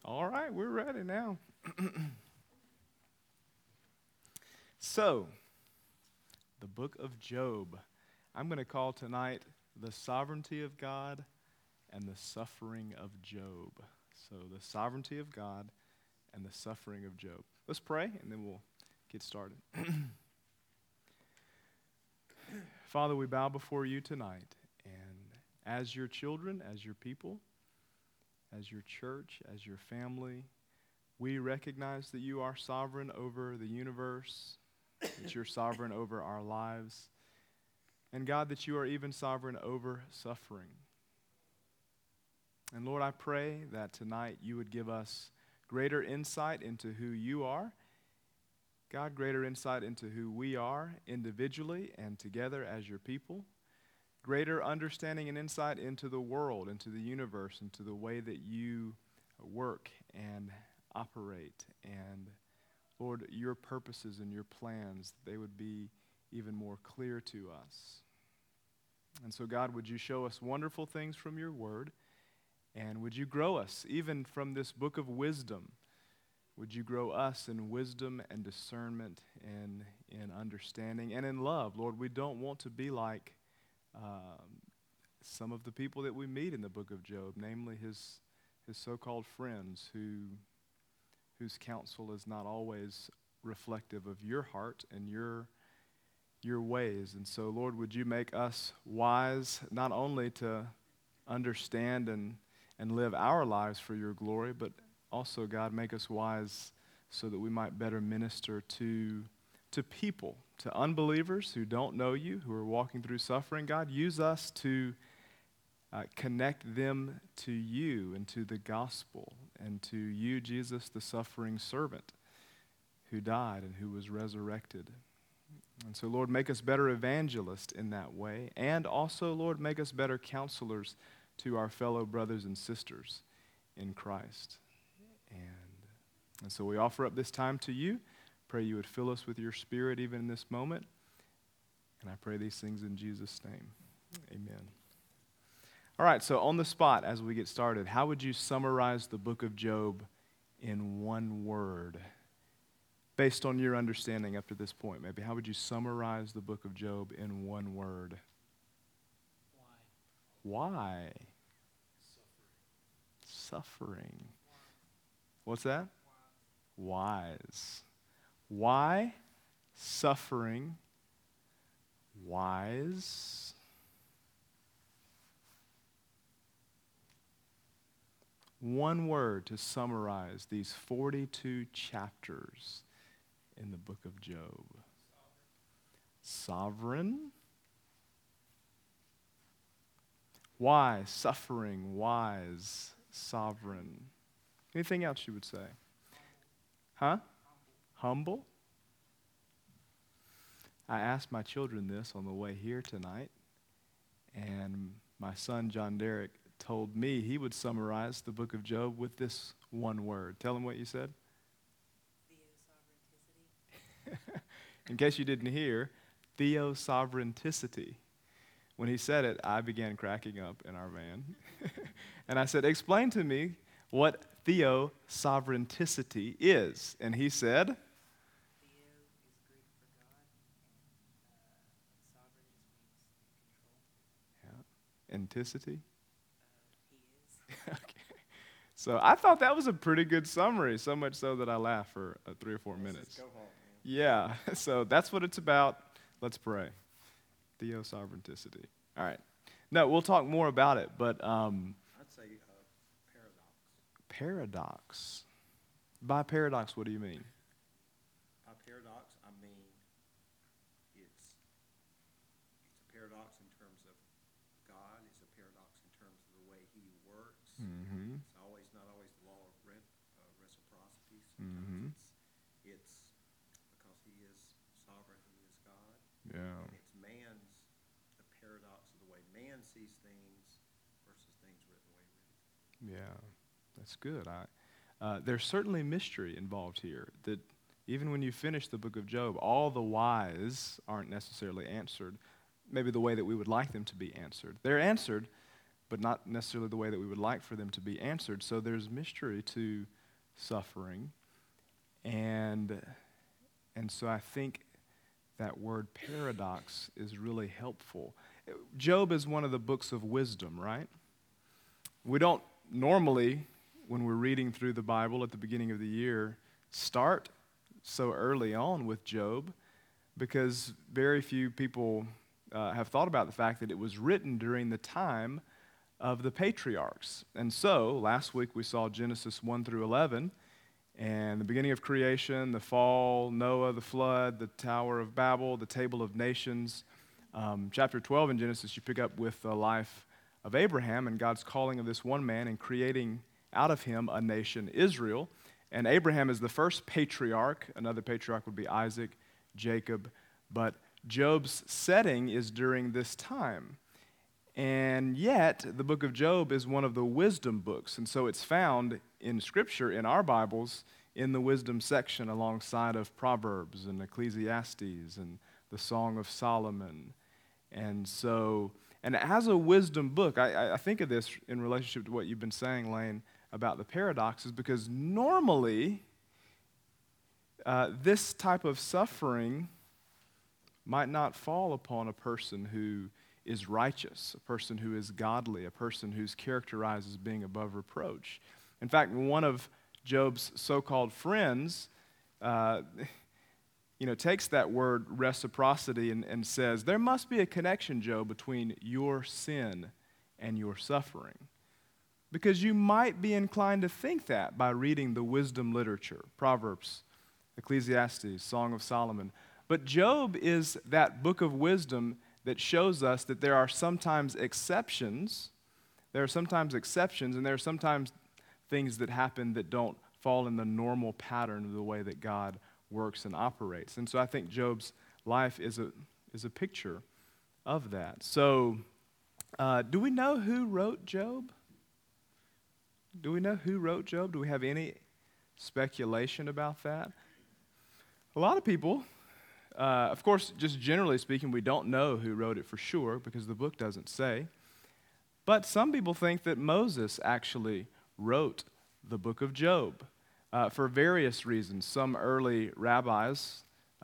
All right, we're ready now. So, the book of Job. I'm going to call tonight the sovereignty of God and the suffering of Job. So, the sovereignty of God and the suffering of Job. Let's pray and then we'll get started. Father, we bow before you tonight, and as your children, as your people, as your church, as your family, we recognize that you are sovereign over the universe, that you're sovereign over our lives, and God, that you are even sovereign over suffering. And Lord, I pray that tonight you would give us greater insight into who you are, God, greater insight into who we are individually and together as your people, greater understanding and insight into the world, into the universe, into the way that you work and operate. And Lord, your purposes and your plans, they would be even more clear to us. And so, God, would you show us wonderful things from your word? And would you grow us, even from this book of wisdom? Would you grow us in wisdom and discernment and in understanding and in love? Lord, we don't want to be like some of the people that we meet in the book of Job, namely his so-called friends whose counsel is not always reflective of your heart and your ways. And so, Lord, would you make us wise not only to understand and live our lives for your glory, but also, God, make us wise so that we might better minister to people, to unbelievers who don't know you, who are walking through suffering. God, use us to connect them to you and to the gospel and to you, Jesus, the suffering servant who died and who was resurrected. And so, Lord, make us better evangelists in that way. And also, Lord, make us better counselors to our fellow brothers and sisters in Christ. And so we offer up this time to you. Pray you would fill us with your Spirit even in this moment. And I pray these things in Jesus' name. Amen. All right, so on the spot as we get started, how would you summarize the book of Job in one word? Based on your understanding up to this point, maybe, how would you summarize the book of Job in one word? Why? Suffering. What's that? Wise. Why? Suffering. Wise. One word to summarize these 42 chapters in the book of Job. Sovereign. Why? Suffering. Wise. Sovereign. Anything else you would say? Huh? Humble. I asked my children this on the way here tonight, and my son John Derek told me he would summarize the book of Job with this one word. Tell him what you said. Theosovereignticity. In case you didn't hear, theosovereignticity. When he said it, I began cracking up in our van. And I said, explain to me what theosovereignticity is. And he said, Theo is Greek for God, and sovereign just means in control. Anticity. He is. Okay. So I thought that was a pretty good summary, so much so that I laughed for 3 or 4 minutes. Let's go home, man. Yeah, so that's what it's about. Let's pray. Theosovereignticity. All right. No, we'll talk more about it, but I'd say paradox. paradox. By paradox, what do you mean? By paradox, I mean it's a paradox in terms of God. It's a paradox in terms of the way He works. Mm-hmm. It's not always the law of reciprocity. Mm-hmm. Sometimes it's because He is sovereign, He is God. Yeah. And it's the paradox of the way man sees things versus things written the way written. Yeah, that's good. There's certainly mystery involved here, that even when you finish the book of Job, all the whys aren't necessarily answered, maybe the way that we would like them to be answered. They're answered, but not necessarily the way that we would like for them to be answered. So there's mystery to suffering. And so I think that word paradox is really helpful. Job is one of the books of wisdom, right? We don't normally, when we're reading through the Bible at the beginning of the year, start so early on with Job, because very few people have thought about the fact that it was written during the time of the patriarchs. And so, last week we saw Genesis 1 through 11, and the beginning of creation, the fall, Noah, the flood, the Tower of Babel, the Table of Nations. Chapter 12 in Genesis, you pick up with the life of Abraham and God's calling of this one man and creating out of him a nation, Israel. And Abraham is the first patriarch. Another patriarch would be Isaac, Jacob. But Job's setting is during this time. And yet, the book of Job is one of the wisdom books. And so it's found in Scripture, in our Bibles, in the wisdom section alongside of Proverbs and Ecclesiastes and the Song of Solomon. And so, and as a wisdom book, I think of this in relationship to what you've been saying, Lane, about the paradoxes, because normally this type of suffering might not fall upon a person who is righteous, a person who is godly, a person who's characterized as being above reproach. In fact, one of Job's so-called friends takes that word reciprocity and says, there must be a connection, Job, between your sin and your suffering. Because you might be inclined to think that by reading the wisdom literature, Proverbs, Ecclesiastes, Song of Solomon. But Job is that book of wisdom that shows us that there are sometimes exceptions. There are sometimes exceptions, and there are sometimes things that happen that don't fall in the normal pattern of the way that God works and operates. And so I think Job's life is a picture of that. So do we know who wrote Job? Do we know who wrote Job? Do we have any speculation about that? A lot of people, of course, just generally speaking, we don't know who wrote it for sure because the book doesn't say. But some people think that Moses actually wrote the book of Job for various reasons. Some early rabbis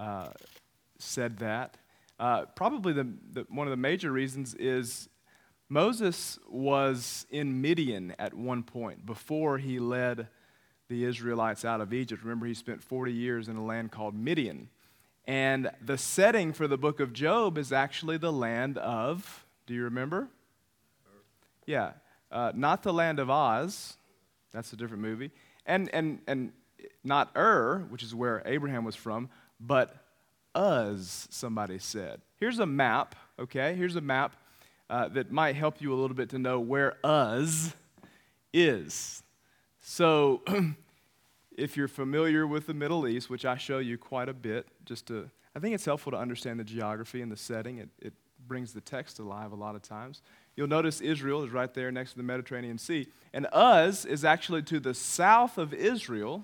said that. Probably one of the major reasons is Moses was in Midian at one point before he led the Israelites out of Egypt. Remember, he spent 40 years in a land called Midian. And the setting for the book of Job is actually the land of, do you remember? Yeah, not the land of Oz. That's a different movie. And not which is where Abraham was from, but Uz, somebody said. Here's a map, okay? Here's a map that might help you a little bit to know where Uz is. So if you're familiar with the Middle East, which I show you quite a bit, I think it's helpful to understand the geography and the setting. It brings the text alive a lot of times. You'll notice Israel is right there next to the Mediterranean Sea. And Uz is actually to the south of Israel,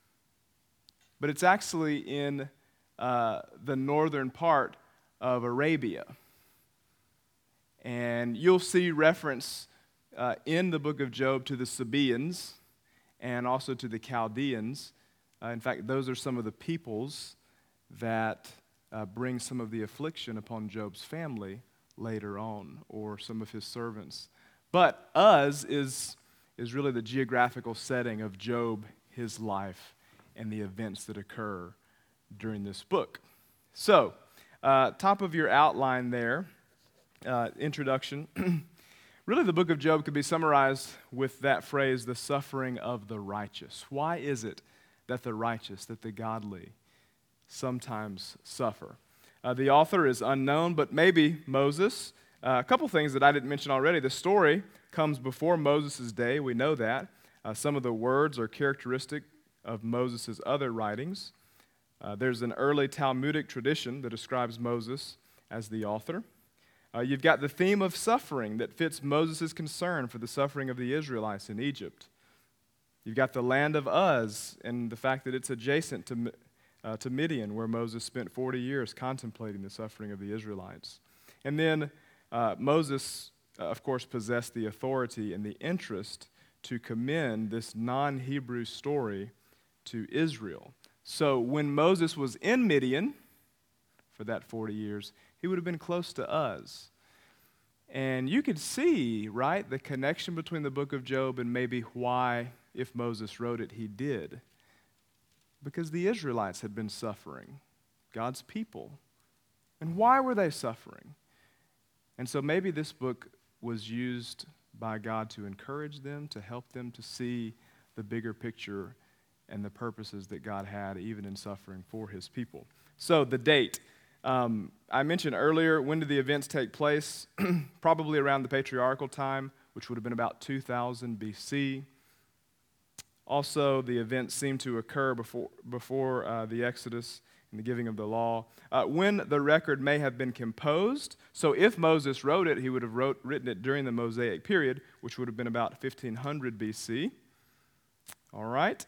but it's actually in the northern part of Arabia. And you'll see reference in the book of Job to the Sabaeans and also to the Chaldeans. In fact, those are some of the peoples that bring some of the affliction upon Job's family later on, or some of his servants. But Uz is really the geographical setting of Job, his life, and the events that occur during this book. So, top of your outline there, introduction. Really, the book of Job could be summarized with that phrase, the suffering of the righteous. Why is it that the righteous, that the godly, sometimes suffer? The author is unknown, but maybe Moses. A couple things that I didn't mention already. The story comes before Moses' day. We know that. Some of the words are characteristic of Moses' other writings. There's an early Talmudic tradition that describes Moses as the author. You've got the theme of suffering that fits Moses' concern for the suffering of the Israelites in Egypt. You've got the land of Uz and the fact that it's adjacent to Midian, where Moses spent 40 years contemplating the suffering of the Israelites. And then Moses of course, possessed the authority and the interest to commend this non-Hebrew story to Israel. So when Moses was in Midian for that 40 years, he would have been close to us. And you could see, right, the connection between the book of Job and maybe why, if Moses wrote it, he did. Because the Israelites had been suffering, God's people. And why were they suffering? And so maybe this book was used by God to encourage them, to help them to see the bigger picture and the purposes that God had even in suffering for his people. So the date. I mentioned earlier, when did the events take place? Probably around the patriarchal time, which would have been about 2000 BC. Also, the events seem to occur before the Exodus and the giving of the law. When the record may have been composed, so if Moses wrote it, he would have written it during the Mosaic period, which would have been about 1500 BC. All right.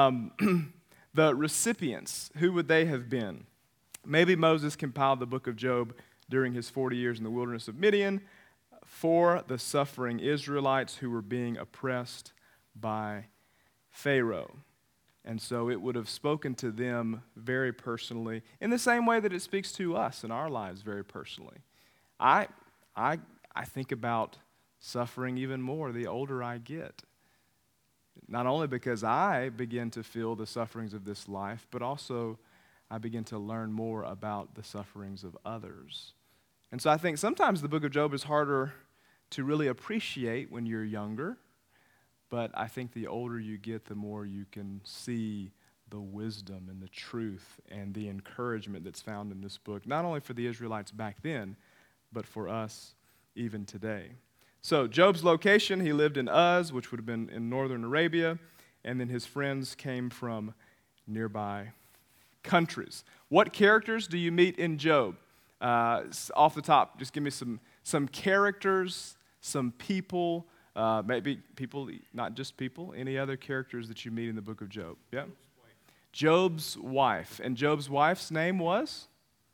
The recipients, who would they have been? Maybe Moses compiled the book of Job during his 40 years in the wilderness of Midian for the suffering Israelites who were being oppressed by Pharaoh. And so it would have spoken to them very personally in the same way that it speaks to us in our lives very personally. I think about suffering even more the older I get. Not only because I begin to feel the sufferings of this life, but also I begin to learn more about the sufferings of others. And so I think sometimes the book of Job is harder to really appreciate when you're younger, but I think the older you get, the more you can see the wisdom and the truth and the encouragement that's found in this book, not only for the Israelites back then, but for us even today. So Job's location, he lived in Uz, which would have been in northern Arabia, and then his friends came from nearby countries. What characters do you meet in Job? Off the top, just give me some characters, some people, maybe people, not just people, any other characters that you meet in the book of Job. Yeah? Job's wife. And Job's wife's name was?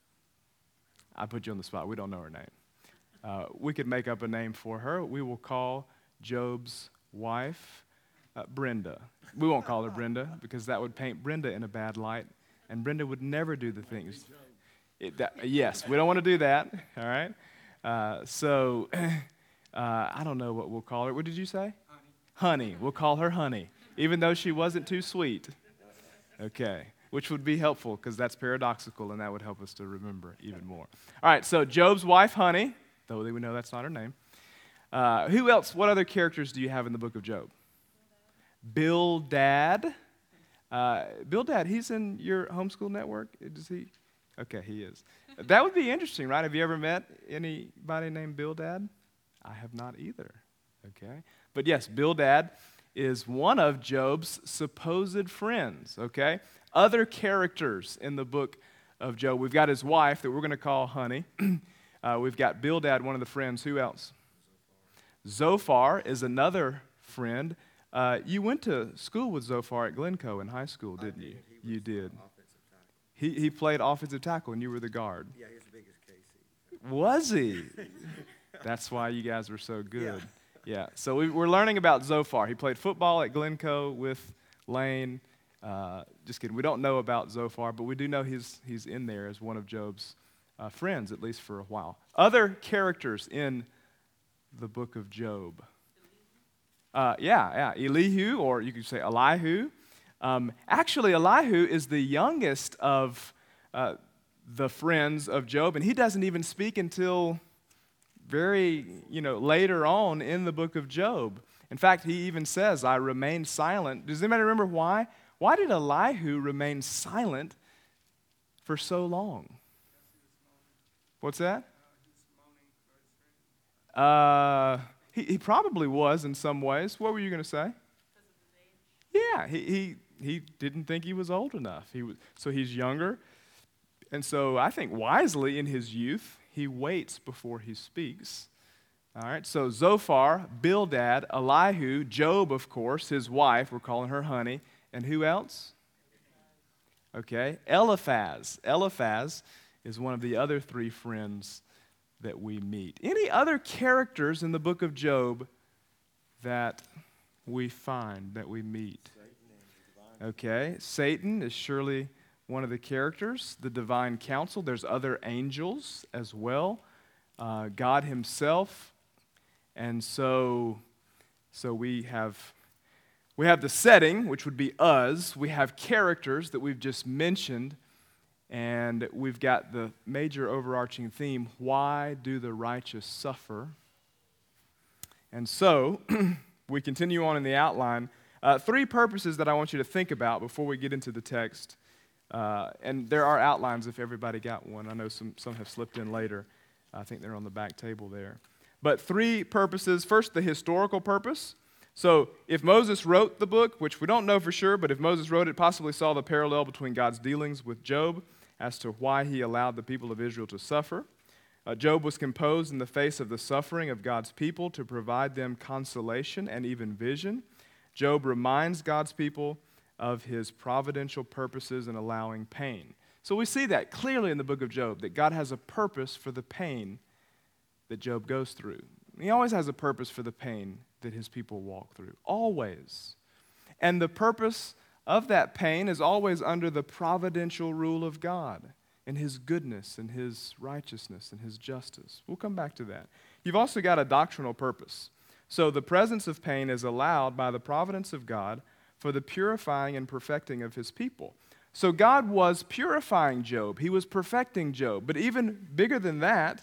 I put you on the spot. We don't know her name. We could make up a name for her. We will call Job's wife Brenda. We won't call her Brenda because that would paint Brenda in a bad light, and Brenda would never do the things. Yes, we don't want to do that, all right? I don't know what we'll call her. What did you say? Honey. We'll call her Honey, even though she wasn't too sweet. Okay, which would be helpful because that's paradoxical, and that would help us to remember even more. All right, so Job's wife, Honey, though we know that's not her name. Who else? What other characters do you have in the book of Job? Bildad. Bildad, he's in your homeschool network? Is he? Okay, he is. That would be interesting, right? Have you ever met anybody named Bildad? I have not either. Okay. But yes, Bildad is one of Job's supposed friends, okay? Other characters in the book of Job. We've got his wife that we're going to call Honey. We've got Bildad, one of the friends. Who else? Zophar is another friend. You went to school with Zophar at Glencoe in high school, didn't you? You did. He played offensive tackle, and you were the guard. Yeah, he was as big as Casey. Was he? That's why you guys were so good. Yeah. So we're learning about Zophar. He played football at Glencoe with Lane. Just kidding. We don't know about Zophar, but we do know he's in there as one of Job's friends, at least for a while. Other characters in the book of Job. Elihu, or you could say Elihu. Actually, Elihu is the youngest of the friends of Job, and he doesn't even speak until very, later on in the book of Job. In fact, he even says, I remained silent. Does anybody remember why? Why did Elihu remain silent for so long? What's that? He probably was in some ways. What were you going to say? Yeah, he didn't think he was old enough. So he's younger. And so I think wisely in his youth, he waits before he speaks. All right, so Zophar, Bildad, Elihu, Job, of course, his wife, we're calling her Honey, and who else? Okay, Eliphaz. Eliphaz is one of the other three friends that we meet. Any other characters in the book of Job that we find, that we meet? Okay, Satan is surely one of the characters, the divine council. There's other angels as well, God himself. And so we have the setting, which would be us. We have characters that we've just mentioned, and we've got the major overarching theme, why do the righteous suffer? And so we continue on in the outline. Three purposes that I want you to think about before we get into the text. And there are outlines if everybody got one. I know some have slipped in later. I think they're on the back table there. But three purposes. First, the historical purpose. So if Moses wrote the book, which we don't know for sure, but if Moses wrote it, possibly saw the parallel between God's dealings with Job as to why he allowed the people of Israel to suffer. Job was composed in the face of the suffering of God's people to provide them consolation and even vision. Job reminds God's people of his providential purposes in allowing pain. So we see that clearly in the book of Job, that God has a purpose for the pain that Job goes through. He always has a purpose for the pain that his people walk through, always. And the purpose of that pain is always under the providential rule of God and his goodness and his righteousness and his justice. We'll come back to that. You've also got a doctrinal purpose. So the presence of pain is allowed by the providence of God for the purifying and perfecting of his people. So God was purifying Job. He was perfecting Job. But even bigger than that,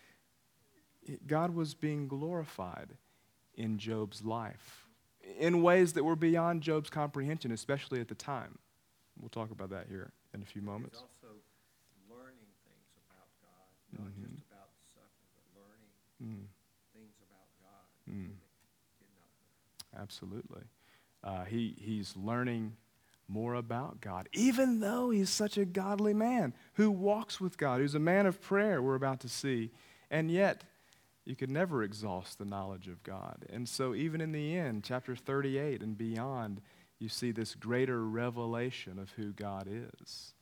God was being glorified in Job's life in ways that were beyond Job's comprehension, especially at the time. We'll talk about that here in a few moments. He's also learning things about God, not just about suffering, but learning things about God that he did not know. Absolutely. He's learning more about God, even though he's such a godly man who walks with God, who's a man of prayer, we're about to see. And yet, you could never exhaust the knowledge of God. And so even in the end, chapter 38 and beyond, you see this greater revelation of who God is.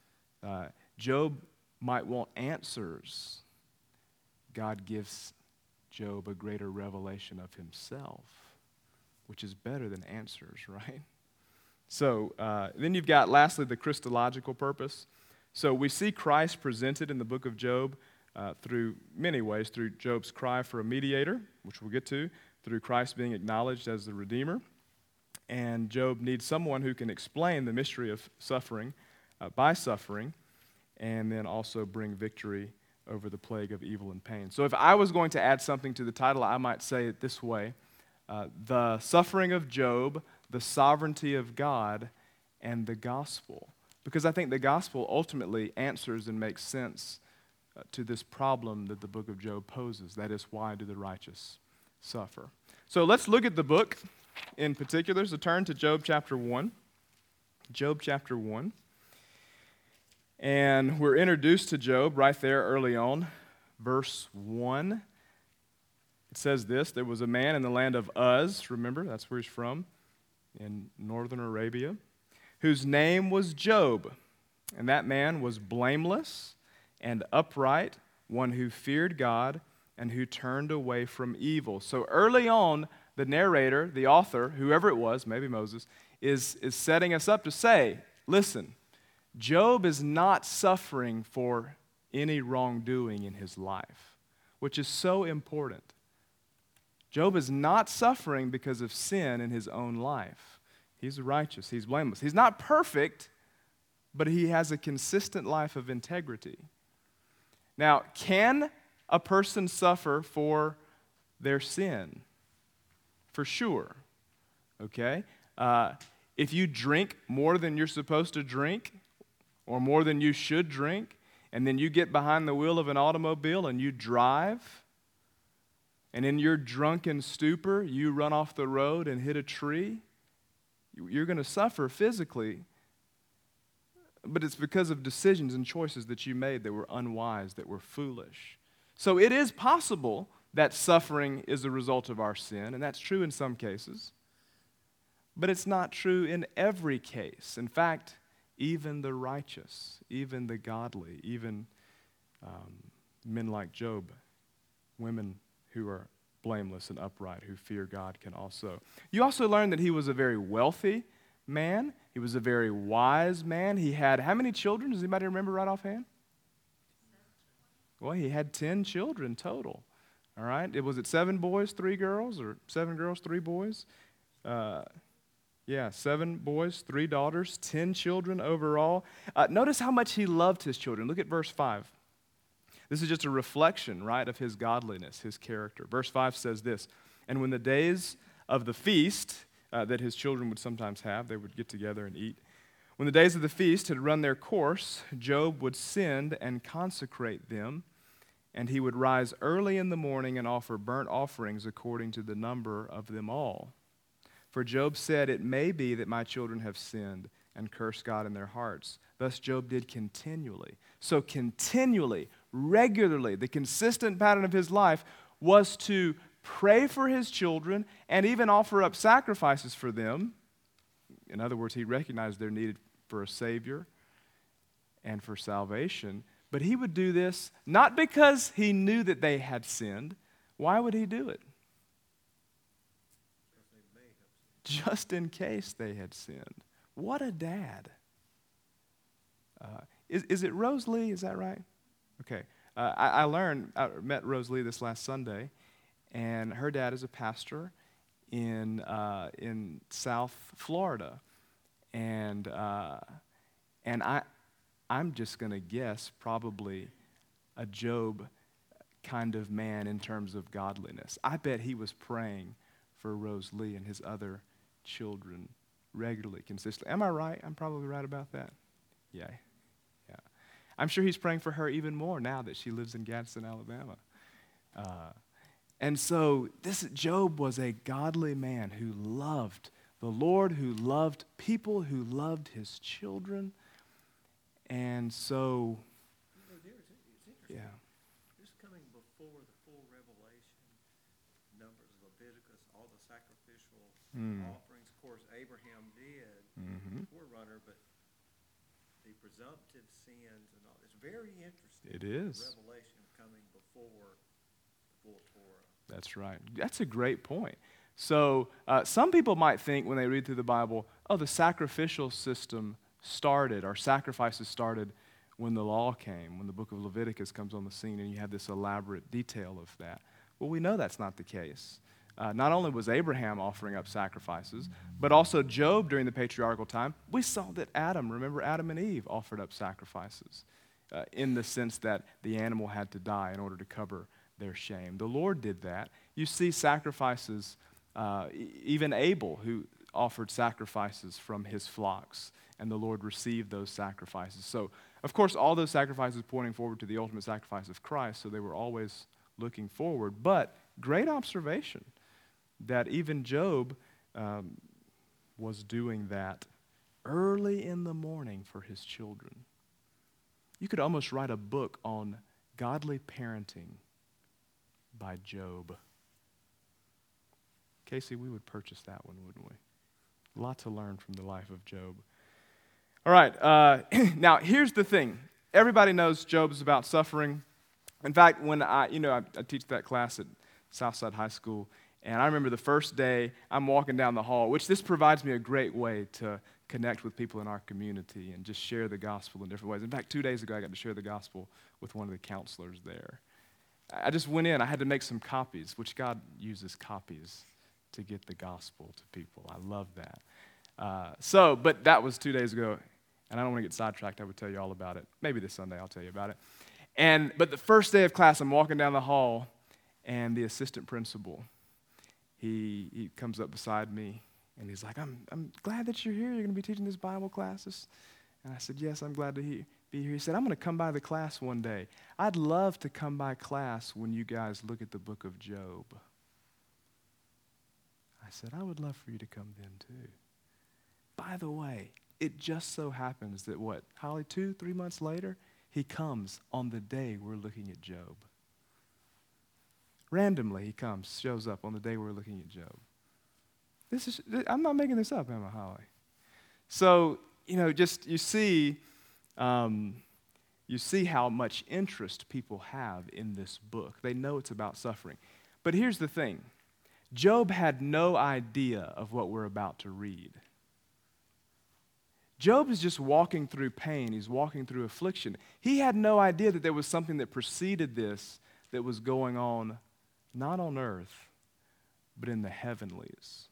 Job might want answers. God gives Job a greater revelation of himself, which is better than answers, right? So then you've got, lastly, the Christological purpose. So we see Christ presented in the book of Job through many ways, through Job's cry for a mediator, which we'll get to, through Christ being acknowledged as the Redeemer. And Job needs someone who can explain the mystery of suffering by suffering, and then also bring victory over the plague of evil and pain. So if I was going to add something to the title, I might say it this way: the suffering of Job, the sovereignty of God, and the gospel. Because I think the gospel ultimately answers and makes sense to this problem that the book of Job poses. That is, why do the righteous suffer? So let's look at the book in particular. So turn to Job chapter 1. Job chapter 1. And we're introduced to Job right there early on, verse 1. It says this: there was a man in the land of Uz, remember, that's where he's from, in northern Arabia, whose name was Job. And that man was blameless and upright, one who feared God and who turned away from evil. So early on, the narrator, the author, whoever it was, maybe Moses, is setting us up to say, listen, Job is not suffering for any wrongdoing in his life, which is so important. Job is not suffering because of sin in his own life. He's righteous. He's blameless. He's not perfect, but he has a consistent life of integrity. Now, can a person suffer for their sin? For sure. Okay? If you drink more than you're supposed to drink, or more than you should drink, and then you get behind the wheel of an automobile and you drive, and in your drunken stupor, you run off the road and hit a tree, you're going to suffer physically. But it's because of decisions and choices that you made that were unwise, that were foolish. So it is possible that suffering is a result of our sin, and that's true in some cases. But it's not true in every case. In fact, even the righteous, even the godly, even men like Job women who are blameless and upright, who fear God, can also. You also learn that he was a very wealthy man. He was a very wise man. He had how many children? Does anybody remember right offhand? Well, he had 10 children total. All right? Was it 7 boys, 3 girls, or 7 girls, 3 boys? 7 boys, 3 daughters, 10 children overall. Notice how much he loved his children. Look at verse 5. This is just a reflection, right, of his godliness, his character. Verse 5 says this, "And when the days of the feast that his children would sometimes have, they would get together and eat. When the days of the feast had run their course, Job would send and consecrate them, and he would rise early in the morning and offer burnt offerings according to the number of them all. For Job said, 'It may be that my children have sinned and cursed God in their hearts.' Thus Job did continually." So continually, regularly, the consistent pattern of his life was to pray for his children and even offer up sacrifices for them. In other words, he recognized their need for a Savior and for salvation. But he would do this not because he knew that they had sinned. Why would he do it? Just in case they had sinned. What a dad. Is it Rose Lee? Is that right? Okay. I met Rose Lee this last Sunday, and her dad is a pastor in South Florida. And I'm just going to guess probably a Job kind of man in terms of godliness. I bet he was praying for Rose Lee and his other children regularly, consistently. Am I right? I'm probably right about that. Yeah. I'm sure he's praying for her even more now that she lives in Gadsden, Alabama. And so Job was a godly man who loved the Lord, who loved people, who loved his children. And so, It's interesting. yeah. This coming before the full revelation, Numbers, Leviticus, all the sacrificial offerings. Of course, Abraham did, forerunner, but the presumptive sins and all. It's very interesting. It is. The revelation coming before the full Torah. That's right. That's a great point. So some people might think when they read through the Bible, the sacrificial system started, or sacrifices started when the law came, when the book of Leviticus comes on the scene, and you have this elaborate detail of that. Well, we know that's not the case. Not only was Abraham offering up sacrifices, but also Job during the patriarchal time. We saw that remember Adam and Eve offered up sacrifices in the sense that the animal had to die in order to cover their shame. The Lord did that. You see sacrifices, even Abel, who offered sacrifices from his flocks, and the Lord received those sacrifices. So, of course, all those sacrifices pointing forward to the ultimate sacrifice of Christ, so they were always looking forward. But great observation that even Job was doing that early in the morning for his children. You could almost write a book on godly parenting by Job. Casey, we would purchase that one, wouldn't we? A lot to learn from the life of Job. All right, now here's the thing. Everybody knows Job is about suffering. In fact, when I teach that class at Southside High School, and I remember the first day I'm walking down the hall, which this provides me a great way to connect with people in our community and just share the gospel in different ways. In fact, 2 days ago, I got to share the gospel with one of the counselors there. I just went in. I had to make some copies, which God uses copies to get the gospel to people. I love that. But that was 2 days ago, and I don't want to get sidetracked. I would tell you all about it. Maybe this Sunday I'll tell you about it. But the first day of class, I'm walking down the hall, and the assistant principal, he comes up beside me, and he's like, I'm glad that you're here. You're going to be teaching this Bible classes. And I said, yes, I'm glad to be here. He said, I'm going to come by the class one day. I'd love to come by class when you guys look at the book of Job. I said, I would love for you to come then too. By the way, it just so happens that Holly, 2-3 months later, he comes on the day we're looking at Job. Randomly, he shows up on the day we're looking at Job. I'm not making this up, am I, Holly? So, you see you see how much interest people have in this book. They know it's about suffering. But here's the thing. Job had no idea of what we're about to read. Job is just walking through pain. He's walking through affliction. He had no idea that there was something that preceded this that was going on, not on earth, but in the heavenlies.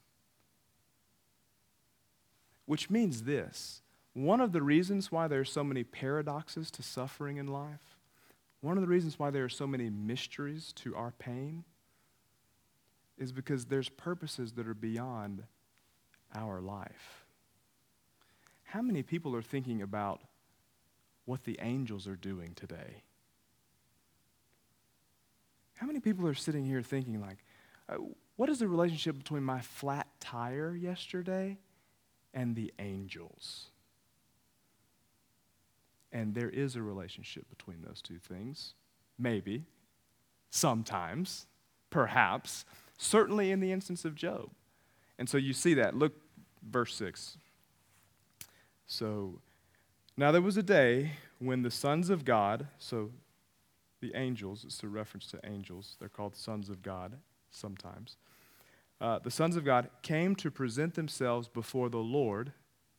Which means this. One of the reasons why there are so many paradoxes to suffering in life, one of the reasons why there are so many mysteries to our pain, is because there's purposes that are beyond our life. How many people are thinking about what the angels are doing today? How many people are sitting here thinking like, what is the relationship between my flat tire yesterday and the angels? And there is a relationship between those two things. Maybe, sometimes, perhaps, certainly in the instance of Job. And so you see that. Look, verse 6. So, now there was a day when the sons of God, so the angels, it's a reference to angels, they're called sons of God sometimes. The sons of God came to present themselves before the Lord,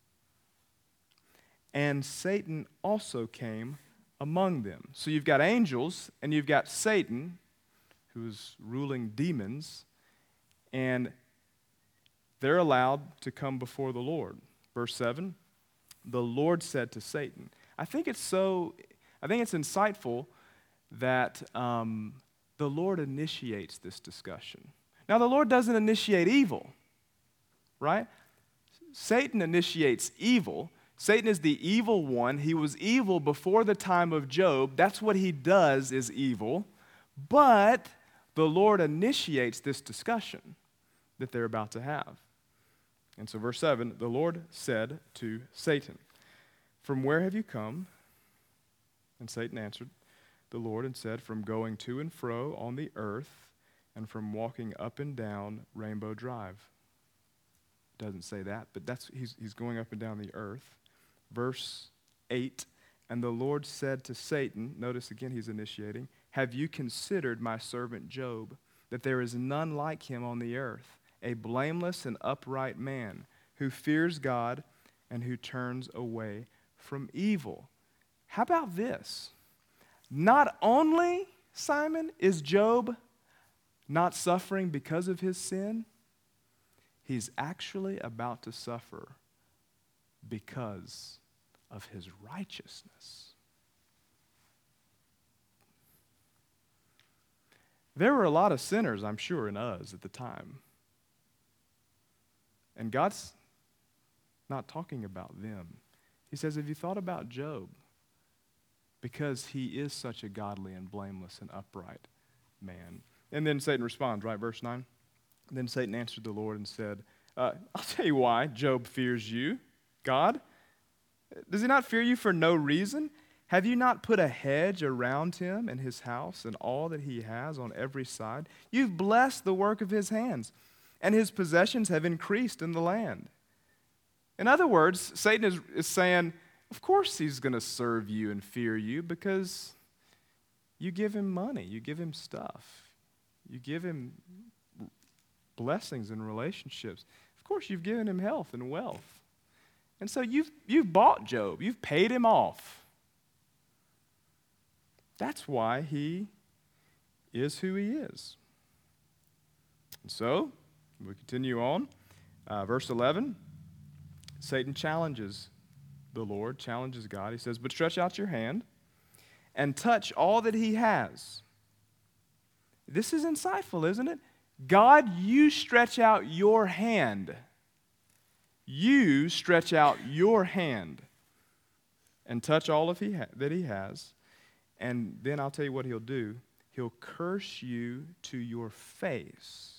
and Satan also came among them. So you've got angels, and you've got Satan, who's ruling demons, and they're allowed to come before the Lord. Verse 7, the Lord said to Satan. I think it's insightful that the Lord initiates this discussion. Now, the Lord doesn't initiate evil, right? Satan initiates evil. Satan is the evil one. He was evil before the time of Job. That's what he does, is evil. But the Lord initiates this discussion that they're about to have. And so verse 7, the Lord said to Satan, "From where have you come?" And Satan answered the Lord and said, "From going to and fro on the earth and from walking up and down Rainbow Drive." It doesn't say that, but he's going up and down the earth. Verse 8, and the Lord said to Satan, notice again he's initiating, "Have you considered my servant Job, that there is none like him on the earth, a blameless and upright man who fears God and who turns away from evil?" How about this? Not only, Simon, is Job not suffering because of his sin, he's actually about to suffer because of his righteousness. There were a lot of sinners, I'm sure, in Uz at the time. And God's not talking about them. He says, have you thought about Job? Because he is such a godly and blameless and upright man. And then Satan responds, right? Verse 9. Then Satan answered the Lord and said, I'll tell you why Job fears you, God. Does he not fear you for no reason? Have you not put a hedge around him and his house and all that he has on every side? You've blessed the work of his hands, and his possessions have increased in the land. In other words, Satan is saying, of course he's going to serve you and fear you because you give him money, you give him stuff, you give him blessings and relationships. Of course you've given him health and wealth. And so you've bought Job, you've paid him off. That's why he is who he is. And so, we continue on. Verse 11, Satan challenges the Lord, challenges God. He says, but stretch out your hand and touch all that he has. This is insightful, isn't it? God, you stretch out your hand. You stretch out your hand and touch all of that he has. And then I'll tell you what he'll do. He'll curse you to your face.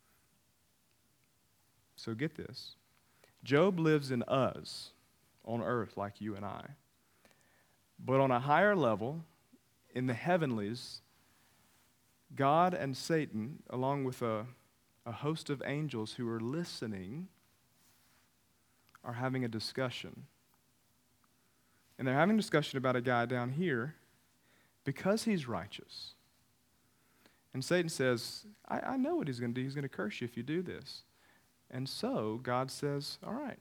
So get this. Job lives in Uz, on earth like you and I. But on a higher level, in the heavenlies, God and Satan, along with a host of angels who are listening, are having a discussion. And they're having a discussion about a guy down here because he's righteous. And Satan says, I know what he's going to do. He's going to curse you if you do this. And so God says, all right,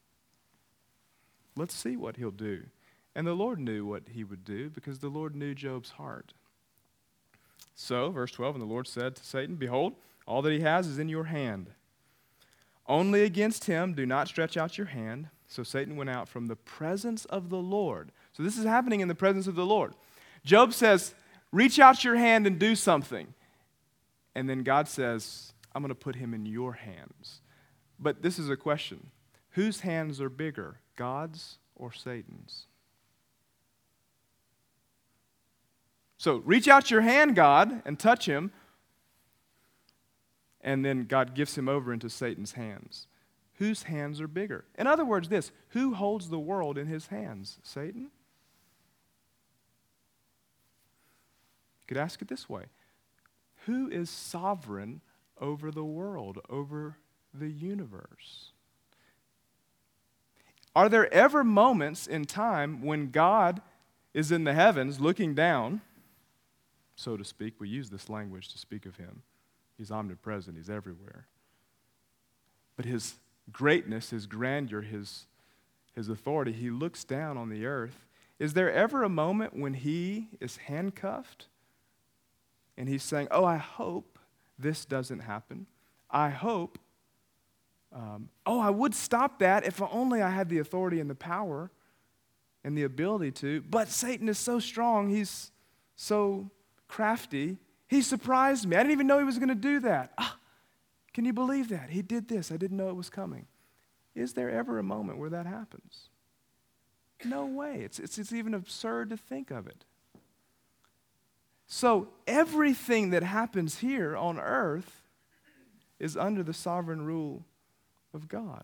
let's see what he'll do. And the Lord knew what he would do because the Lord knew Job's heart. So, verse 12, and the Lord said to Satan, behold, all that he has is in your hand. Only against him do not stretch out your hand. So Satan went out from the presence of the Lord. So this is happening in the presence of the Lord. Job says, reach out your hand and do something. And then God says, I'm going to put him in your hands. But this is a question. Whose hands are bigger, God's or Satan's? So reach out your hand, God, and touch him. And then God gives him over into Satan's hands. Whose hands are bigger? In other words, this, who holds the world in his hands? Satan? You could ask it this way. Who is sovereign over the world, over the universe? Are there ever moments in time when God is in the heavens looking down, so to speak? We use this language to speak of him. He's omnipresent. He's everywhere. But his greatness, his grandeur, his authority, he looks down on the earth. Is there ever a moment when he is handcuffed and he's saying, oh, I hope this doesn't happen. I hope, I would stop that if only I had the authority and the power and the ability to. But Satan is so strong, he's so crafty, he surprised me. I didn't even know he was going to do that. Can you believe that? He did this. I didn't know it was coming. Is there ever a moment where that happens? No way. It's even absurd to think of it. So everything that happens here on earth is under the sovereign rule of God.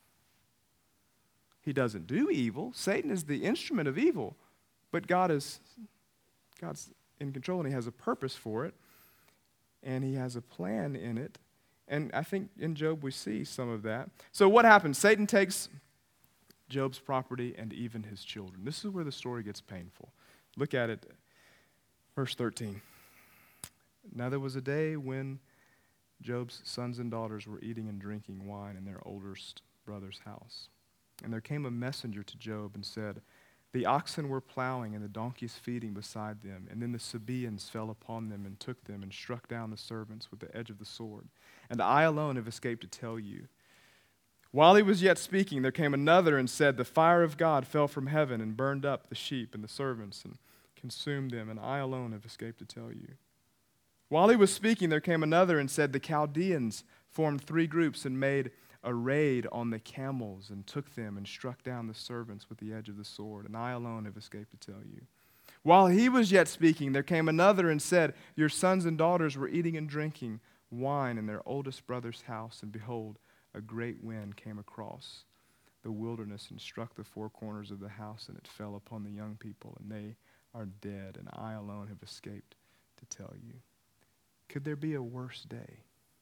He doesn't do evil. Satan is the instrument of evil, but God's in control and he has a purpose for it and he has a plan in it. And I think in Job we see some of that. So what happens? Satan takes Job's property and even his children. This is where the story gets painful. Look at it. Verse 13. Now there was a day when Job's sons and daughters were eating and drinking wine in their oldest brother's house. And there came a messenger to Job and said, the oxen were plowing and the donkeys feeding beside them. And then the Sabaeans fell upon them and took them and struck down the servants with the edge of the sword. And I alone have escaped to tell you. While he was yet speaking, there came another and said, the fire of God fell from heaven and burned up the sheep and the servants and consumed them, and I alone have escaped to tell you. While he was speaking, there came another and said, the Chaldeans formed 3 groups and made a raid on the camels and took them and struck down the servants with the edge of the sword, and I alone have escaped to tell you. While he was yet speaking, there came another and said, your sons and daughters were eating and drinking wine in their oldest brother's house, and behold, a great wind came across the wilderness and struck the 4 corners of the house, and it fell upon the young people, and they are dead, and I alone have escaped to tell you. Could there be a worse day?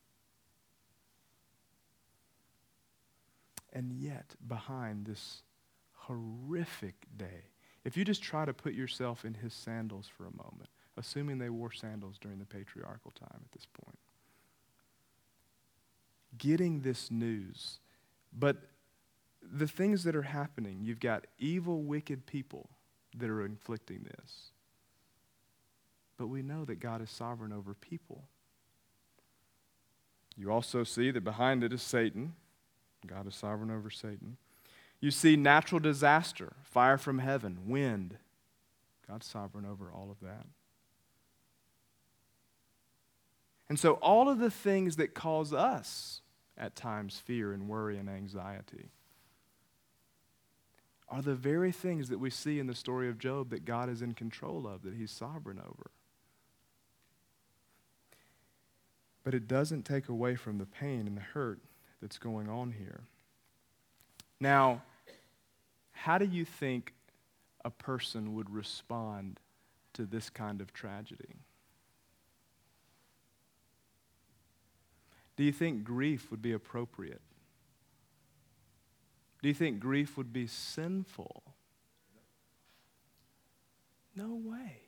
And yet, behind this horrific day, if you just try to put yourself in his sandals for a moment, assuming they wore sandals during the patriarchal time at this point, getting this news, but the things that are happening, you've got evil, wicked people that are inflicting this. But we know that God is sovereign over people. You also see that behind it is Satan. God is sovereign over Satan. You see natural disaster, fire from heaven, wind. God's sovereign over all of that. And so all of the things that cause us at times fear and worry and anxiety are the very things that we see in the story of Job that God is in control of, that he's sovereign over. But it doesn't take away from the pain and the hurt that's going on here. Now, how do you think a person would respond to this kind of tragedy? Do you think grief would be appropriate? Do you think grief would be sinful? No way.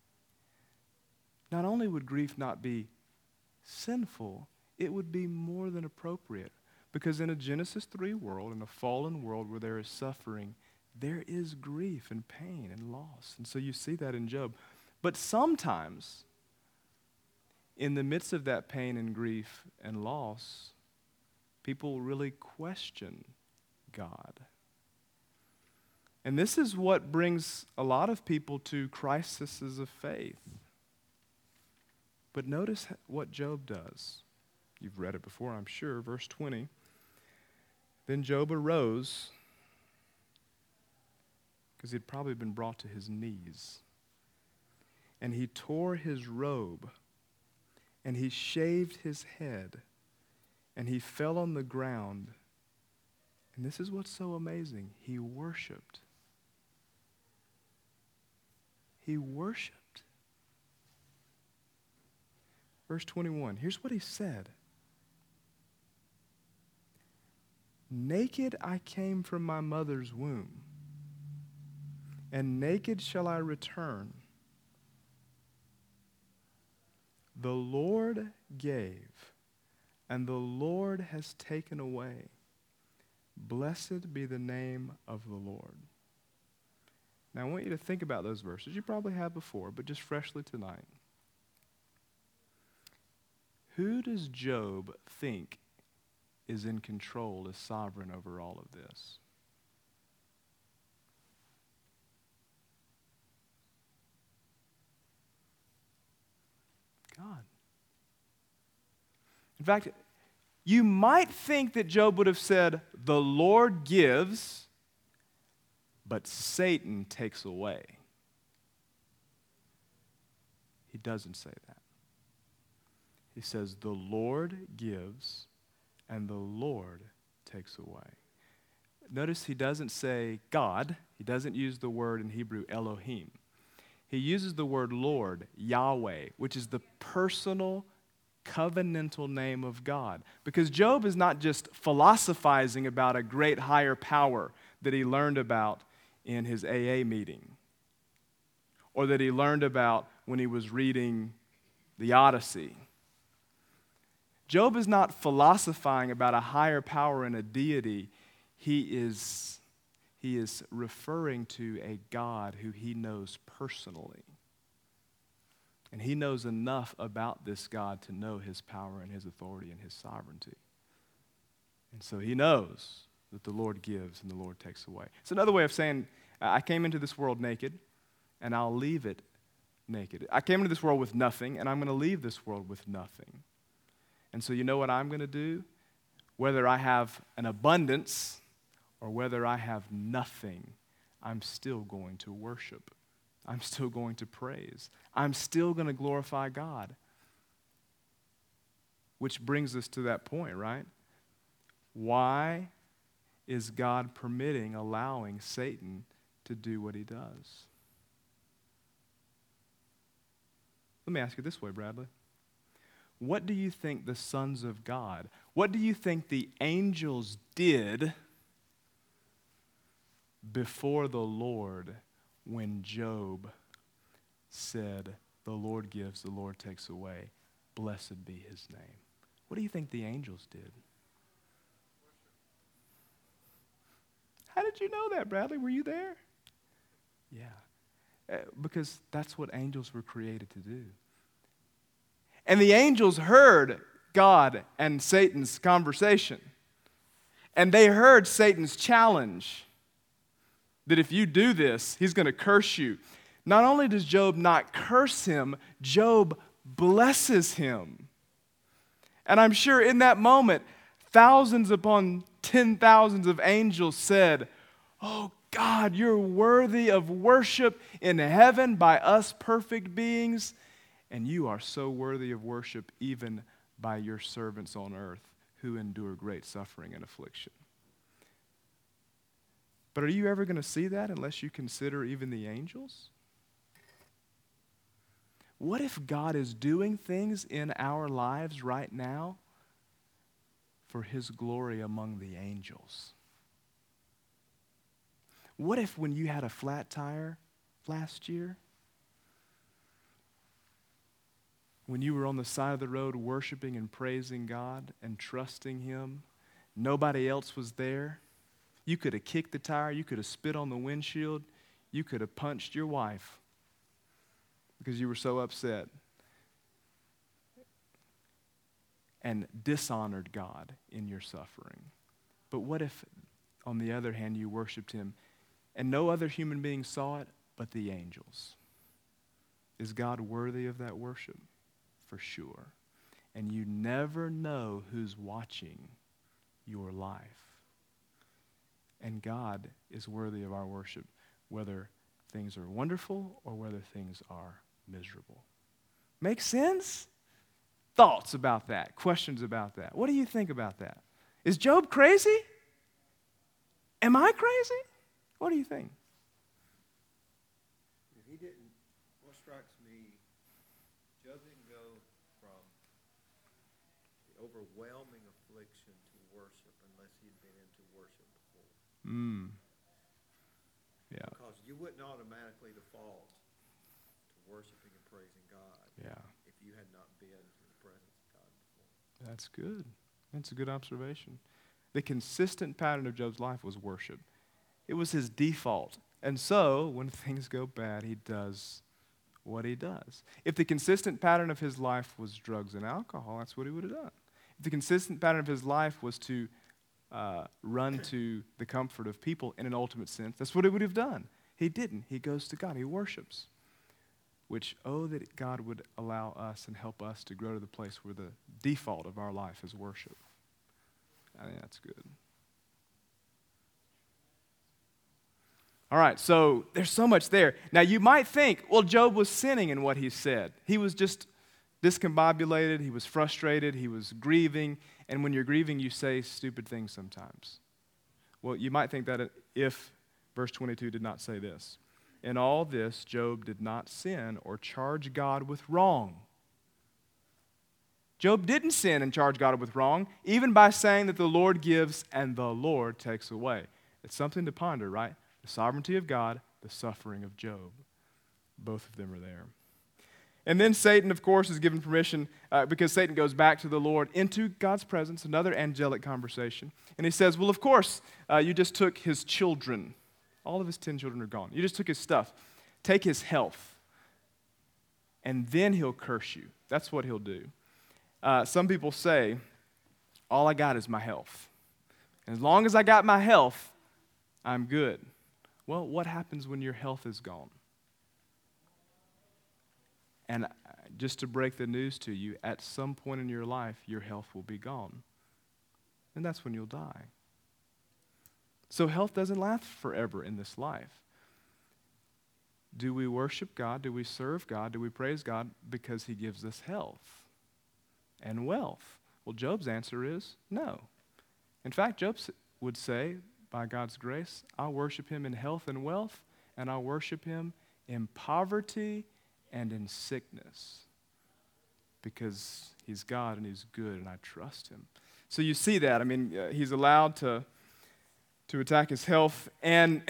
Not only would grief not be sinful, it would be more than appropriate. Because in a Genesis 3 world, in a fallen world where there is suffering, there is grief and pain and loss. And so you see that in Job. But sometimes, in the midst of that pain and grief and loss, people really question God. And this is what brings a lot of people to crises of faith. But notice what Job does. You've read it before, I'm sure. Verse 20. Then Job arose, because he'd probably been brought to his knees. And he tore his robe, and he shaved his head, and he fell on the ground. And this is what's so amazing. He worshiped. He worshiped. Verse 21, here's what he said. Naked I came from my mother's womb, and naked shall I return. The Lord gave, and the Lord has taken away. Blessed be the name of the Lord. Now, I want you to think about those verses. You probably have before, but just freshly tonight. Who does Job think is in control, is sovereign over all of this? God. In fact, you might think that Job would have said, the Lord gives, but Satan takes away. He doesn't say that. He says, the Lord gives, and the Lord takes away. Notice he doesn't say God. He doesn't use the word in Hebrew Elohim. He uses the word Lord, Yahweh, which is the personal, covenantal name of God. Because Job is not just philosophizing about a great higher power that he learned about in his AA meeting, or that he learned about when he was reading the Odyssey. Job is not philosophizing about a higher power and a deity. He is referring to a God who he knows personally. And he knows enough about this God to know his power and his authority and his sovereignty. And so he knows that the Lord gives and the Lord takes away. It's another way of saying, I came into this world naked, and I'll leave it naked. I came into this world with nothing, and I'm going to leave this world with nothing. And so you know what I'm going to do? Whether I have an abundance or whether I have nothing, I'm still going to worship. I'm still going to praise. I'm still going to glorify God. Which brings us to that point, right? Why is God permitting, allowing Satan to do what he does? Let me ask you this way, Bradley. What do you think the sons of God, what do you think the angels did before the Lord when Job said, the Lord gives, the Lord takes away, blessed be his name? What do you think the angels did? How did you know that, Bradley? Were you there? Yeah. Because that's what angels were created to do. And the angels heard God and Satan's conversation. And they heard Satan's challenge that if you do this, he's going to curse you. Not only does Job not curse him, Job blesses him. And I'm sure in that moment, thousands upon 10,000s of angels said, oh God, you're worthy of worship in heaven by us perfect beings. And you are so worthy of worship even by your servants on earth who endure great suffering and affliction. But are you ever going to see that unless you consider even the angels? What if God is doing things in our lives right now for his glory among the angels? What if when you had a flat tire last year, when you were on the side of the road worshiping and praising God and trusting Him, nobody else was there. You could have kicked the tire. You could have spit on the windshield. You could have punched your wife because you were so upset and dishonored God in your suffering. But what if, on the other hand, you worshiped Him and no other human being saw it but the angels? Is God worthy of that worship? For sure. And you never know who's watching your life. And God is worthy of our worship, whether things are wonderful or whether things are miserable. Make sense? Thoughts about that? Questions about that? What do you think about that? Is Job crazy? Am I crazy? What do you think? He didn't, what strikes me, Job didn't go from the overwhelming affliction to worship unless he'd been into worship before. Yeah. Because you wouldn't automatically default to worshiping and praising God if you had not been in the presence of God before. That's good. That's a good observation. The consistent pattern of Job's life was worship. It was his default. And so, when things go bad, he does what he does. If the consistent pattern of his life was drugs and alcohol, that's what he would have done. If the consistent pattern of his life was to run to the comfort of people in an ultimate sense, that's what he would have done. He didn't. He goes to God. He worships. Which, oh, that God would allow us and help us to grow to the place where the default of our life is worship. I think that's good. All right, so there's so much there. Now, you might think, well, Job was sinning in what he said. He was just discombobulated. He was frustrated. He was grieving. And when you're grieving, you say stupid things sometimes. Well, you might think that if verse 22 did not say this. In all this, Job did not sin or charge God with wrong. Job didn't sin and charge God with wrong, even by saying that the Lord gives and the Lord takes away. It's something to ponder, right? The sovereignty of God, the suffering of Job. Both of them are there. And then Satan, of course, is given permission because Satan goes back to the Lord into God's presence, another angelic conversation. And he says, well, of course, you just took his children. All of his 10 children are gone. You just took his stuff. Take his health. And then he'll curse you. That's what he'll do. Some people say, all I got is my health. And as long as I got my health, I'm good. Well, what happens when your health is gone? And just to break the news to you, at some point in your life, your health will be gone. And that's when you'll die. So health doesn't last forever in this life. Do we worship God? Do we serve God? Do we praise God because He gives us health and wealth? Well, Job's answer is no. In fact, Job would say, by God's grace, I'll worship Him in health and wealth, and I'll worship Him in poverty and in sickness because He's God and He's good and I trust Him. So you see that. I mean, He's allowed to attack his health, and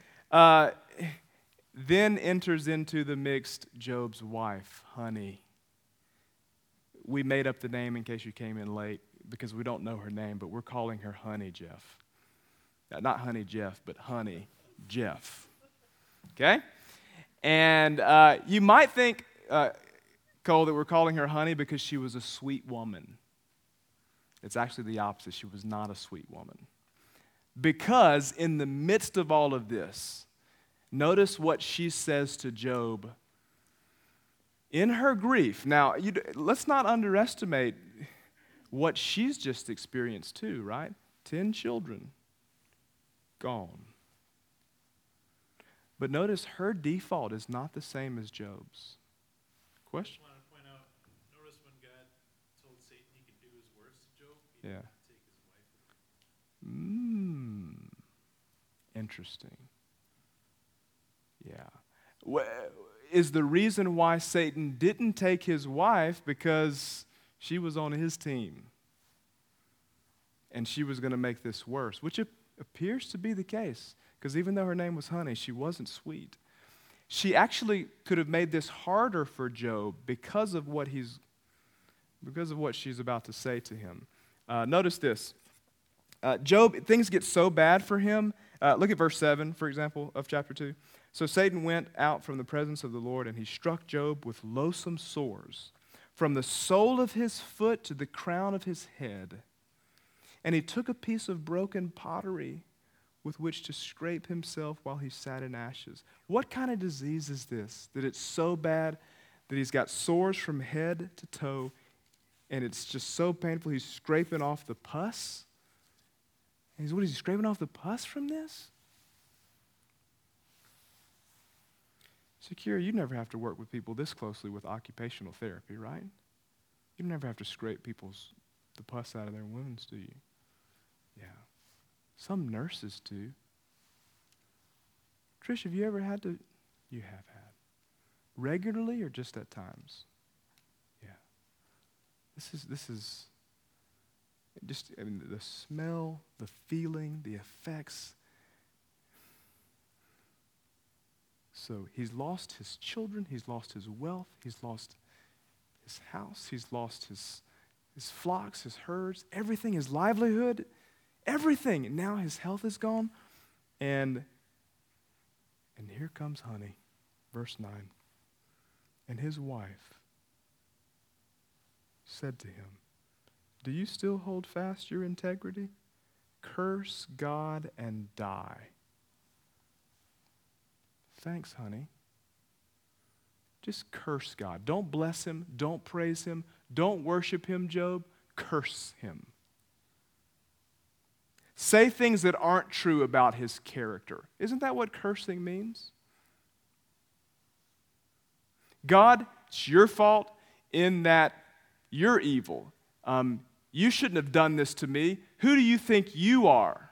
then enters into the mix Job's wife, Honey. We made up the name in case you came in late because we don't know her name, but we're calling her Honey Jeff. Not Honey Jeff, but Honey Jeff. Okay? And you might think, Cole, that we're calling her Honey because she was a sweet woman. It's actually the opposite. She was not a sweet woman. Because in the midst of all of this, notice what she says to Job in her grief. Now, let's not underestimate what she's just experienced too, right? 10 children gone. But notice her default is not the same as Job's. Question? I want to point out, notice when God told Satan he could do his worst to Job, he Yeah. didn't take his wife with him. Interesting. Yeah. Is the reason why Satan didn't take his wife because she was on his team and she was going to make this worse, which appears to be the case because even though her name was Honey, she wasn't sweet. She actually could have made this harder for Job because of what he's because of what she's about to say to him. Notice this. Job, things get so bad for him. Look at verse 7, for example, of chapter 2. So Satan went out from the presence of the Lord, and he struck Job with loathsome sores, from the sole of his foot to the crown of his head. And he took a piece of broken pottery with which to scrape himself while he sat in ashes. What kind of disease is this, that it's so bad that he's got sores from head to toe, and it's just so painful he's scraping off the pus? And what is he scraping off the pus from this? Secure, you never have to work with people this closely with occupational therapy, right? You never have to scrape the pus out of their wounds, do you? Yeah. Some nurses do. Trish, have you ever had to? You have had. Regularly or just at times? Yeah. This is just, I mean, the smell, the feeling, the effects. So he's lost his children, he's lost his wealth, he's lost his house, he's lost his flocks, his herds, everything, his livelihood, everything. And now his health is gone. And here comes honey, verse 9. And his wife said to him, "Do you still hold fast your integrity? Curse God and die." Thanks, honey. Just curse God. Don't bless him. Don't praise him. Don't worship him, Job. Curse him. Say things that aren't true about his character. Isn't that what cursing means? God, it's your fault in that you're evil. You shouldn't have done this to me. Who do you think you are?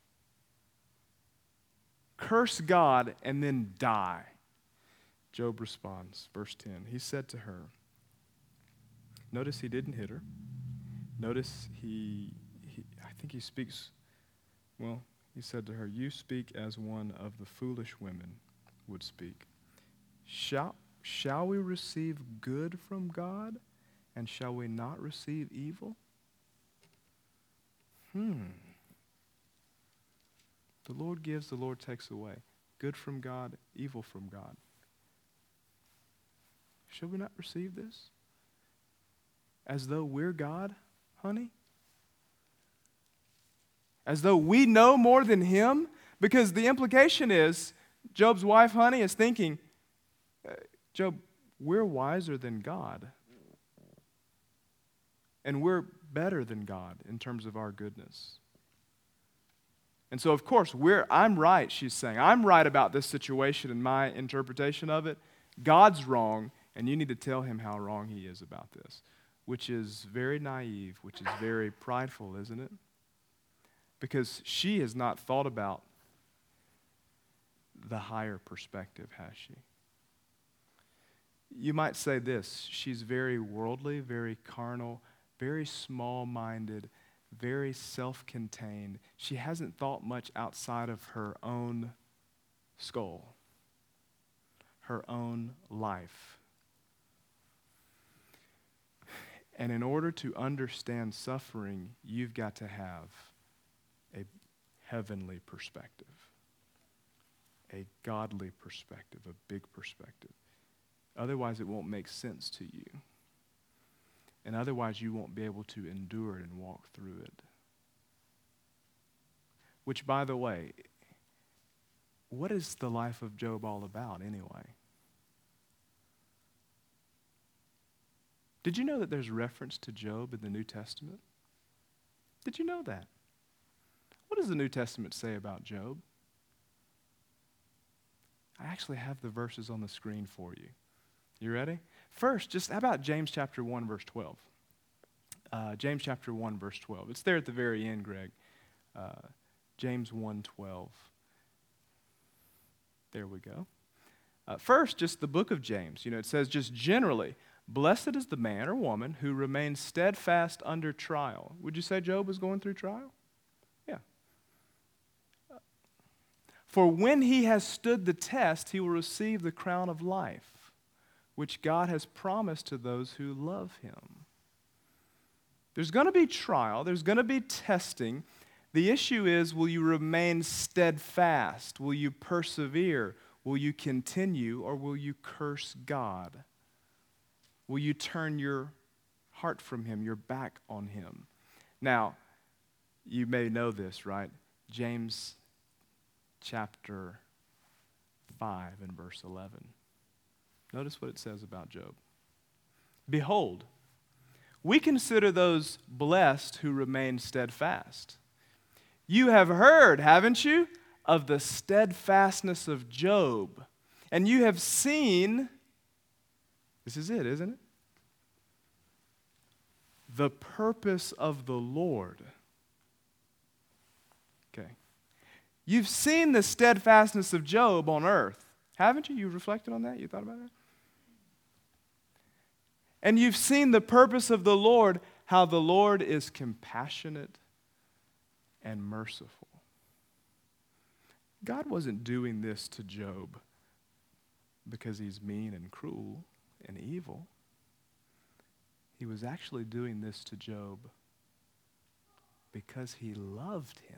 Curse God and then die. Job responds, verse 10. He said to her, notice he didn't hit her. Notice I think he speaks, he said to her, "You speak as one of the foolish women would speak. Shall we receive good from God, and shall we not receive evil?" The Lord gives, the Lord takes away. Good from God, evil from God. Shall we not receive this? As though we're God, honey? As though we know more than him? Because the implication is, Job's wife, honey, is thinking, Job, we're wiser than God. And we're better than God in terms of our goodness. And so, of course, I'm right, she's saying. I'm right about this situation and my interpretation of it. God's wrong, and you need to tell him how wrong he is about this, which is very naive, which is very prideful, isn't it? Because she has not thought about the higher perspective, has she? You might say this: she's very worldly, very carnal, very small-minded, very self-contained. She hasn't thought much outside of her own skull, her own life. And in order to understand suffering, you've got to have a heavenly perspective, a godly perspective, a big perspective. Otherwise, it won't make sense to you. And otherwise, you won't be able to endure it and walk through it. Which, by the way, what is the life of Job all about anyway? Did you know that there's reference to Job in the New Testament? Did you know that? What does the New Testament say about Job? I actually have the verses on the screen for you. You ready? First, how about James chapter 1, verse 12? James chapter 1, verse 12. It's there at the very end, Greg. James 1:12. There we go. First, just the book of James. It says just generally, blessed is the man or woman who remains steadfast under trial. Would you say Job was going through trial? Yeah. For when he has stood the test, he will receive the crown of life, which God has promised to those who love him. There's going to be trial. There's going to be testing. The issue is, will you remain steadfast? Will you persevere? Will you continue, or will you curse God? Will you turn your heart from Him, your back on Him? Now, you may know this, right? James chapter 5 and verse 11. Notice what it says about Job. Behold, we consider those blessed who remain steadfast. You have heard, haven't you, of the steadfastness of Job, and you have seen, this is it, isn't it? The purpose of the Lord. Okay. You've seen the steadfastness of Job on earth, haven't you? You reflected on that? You thought about that? And you've seen the purpose of the Lord, how the Lord is compassionate and merciful. God wasn't doing this to Job because he's mean and cruel and evil. He was actually doing this to Job because he loved him.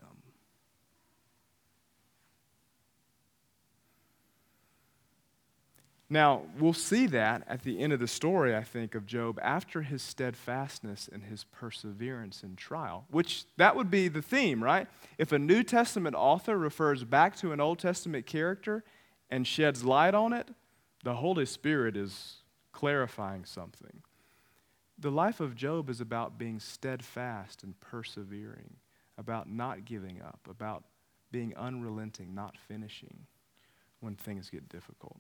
Now, we'll see that at the end of the story, I think, of Job after his steadfastness and his perseverance in trial, which that would be the theme, right? If a New Testament author refers back to an Old Testament character and sheds light on it, the Holy Spirit is clarifying something. The life of Job is about being steadfast and persevering, about not giving up, about being unrelenting, not finishing when things get difficult.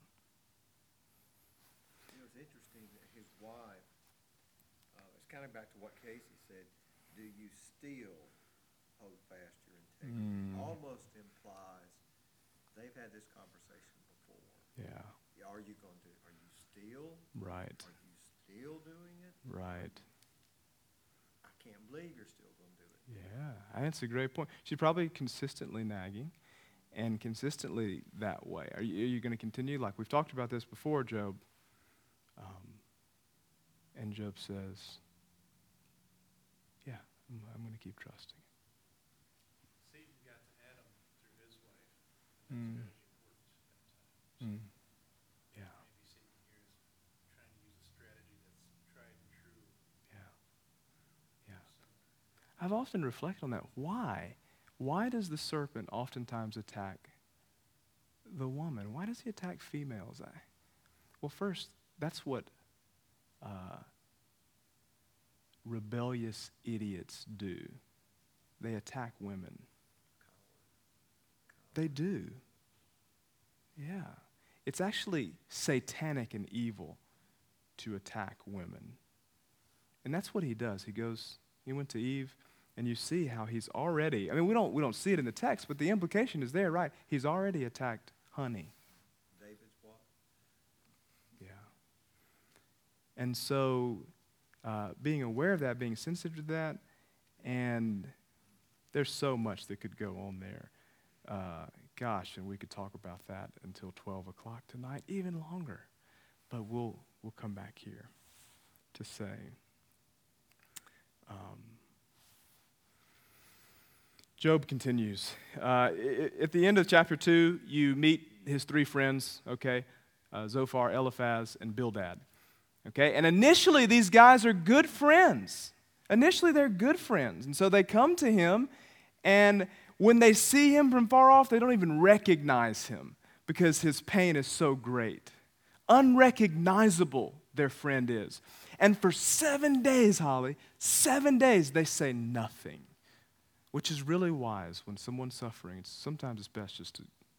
It's interesting that his wife, it's kind of back to what Casey said, do you still hold fast your integrity? Almost implies they've had this conversation before. Yeah. Are you going to, are you still? Right. Are you still doing it? Right. I can't believe you're still going to do it. Yeah, that's a great point. She's probably consistently nagging and consistently that way. Are you going to continue? Like we've talked about this before, Job. And Job says, yeah, I'm going to keep trusting. Satan got to Adam through his wife. And that's very important at times. Yeah, Maybe Satan here is trying to use a strategy that's tried and true. yeah. I've often reflected on that. Why? Why does the serpent oftentimes attack the woman? Why does he attack females? Well, first, that's what rebellious idiots do. They attack women. They do. Yeah. It's actually satanic and evil to attack women. And that's what he does. He went to Eve, and you see how he's already, we don't see it in the text, but the implication is there, right? He's already attacked honey. David's wife. Yeah. And so being aware of that, being sensitive to that, and there's so much that could go on there. And we could talk about that until 12 o'clock tonight, even longer. But we'll come back here to say, Job continues. At the end of chapter 2, you meet his three friends, okay? Zophar, Eliphaz, and Bildad. Okay? And initially, these guys are good friends. Initially, they're good friends. And so they come to him, and when they see him from far off, they don't even recognize him because his pain is so great. Unrecognizable, their friend is. And for 7 days, Holly, 7 days, they say nothing, which is really wise when someone's suffering. Sometimes it's best just to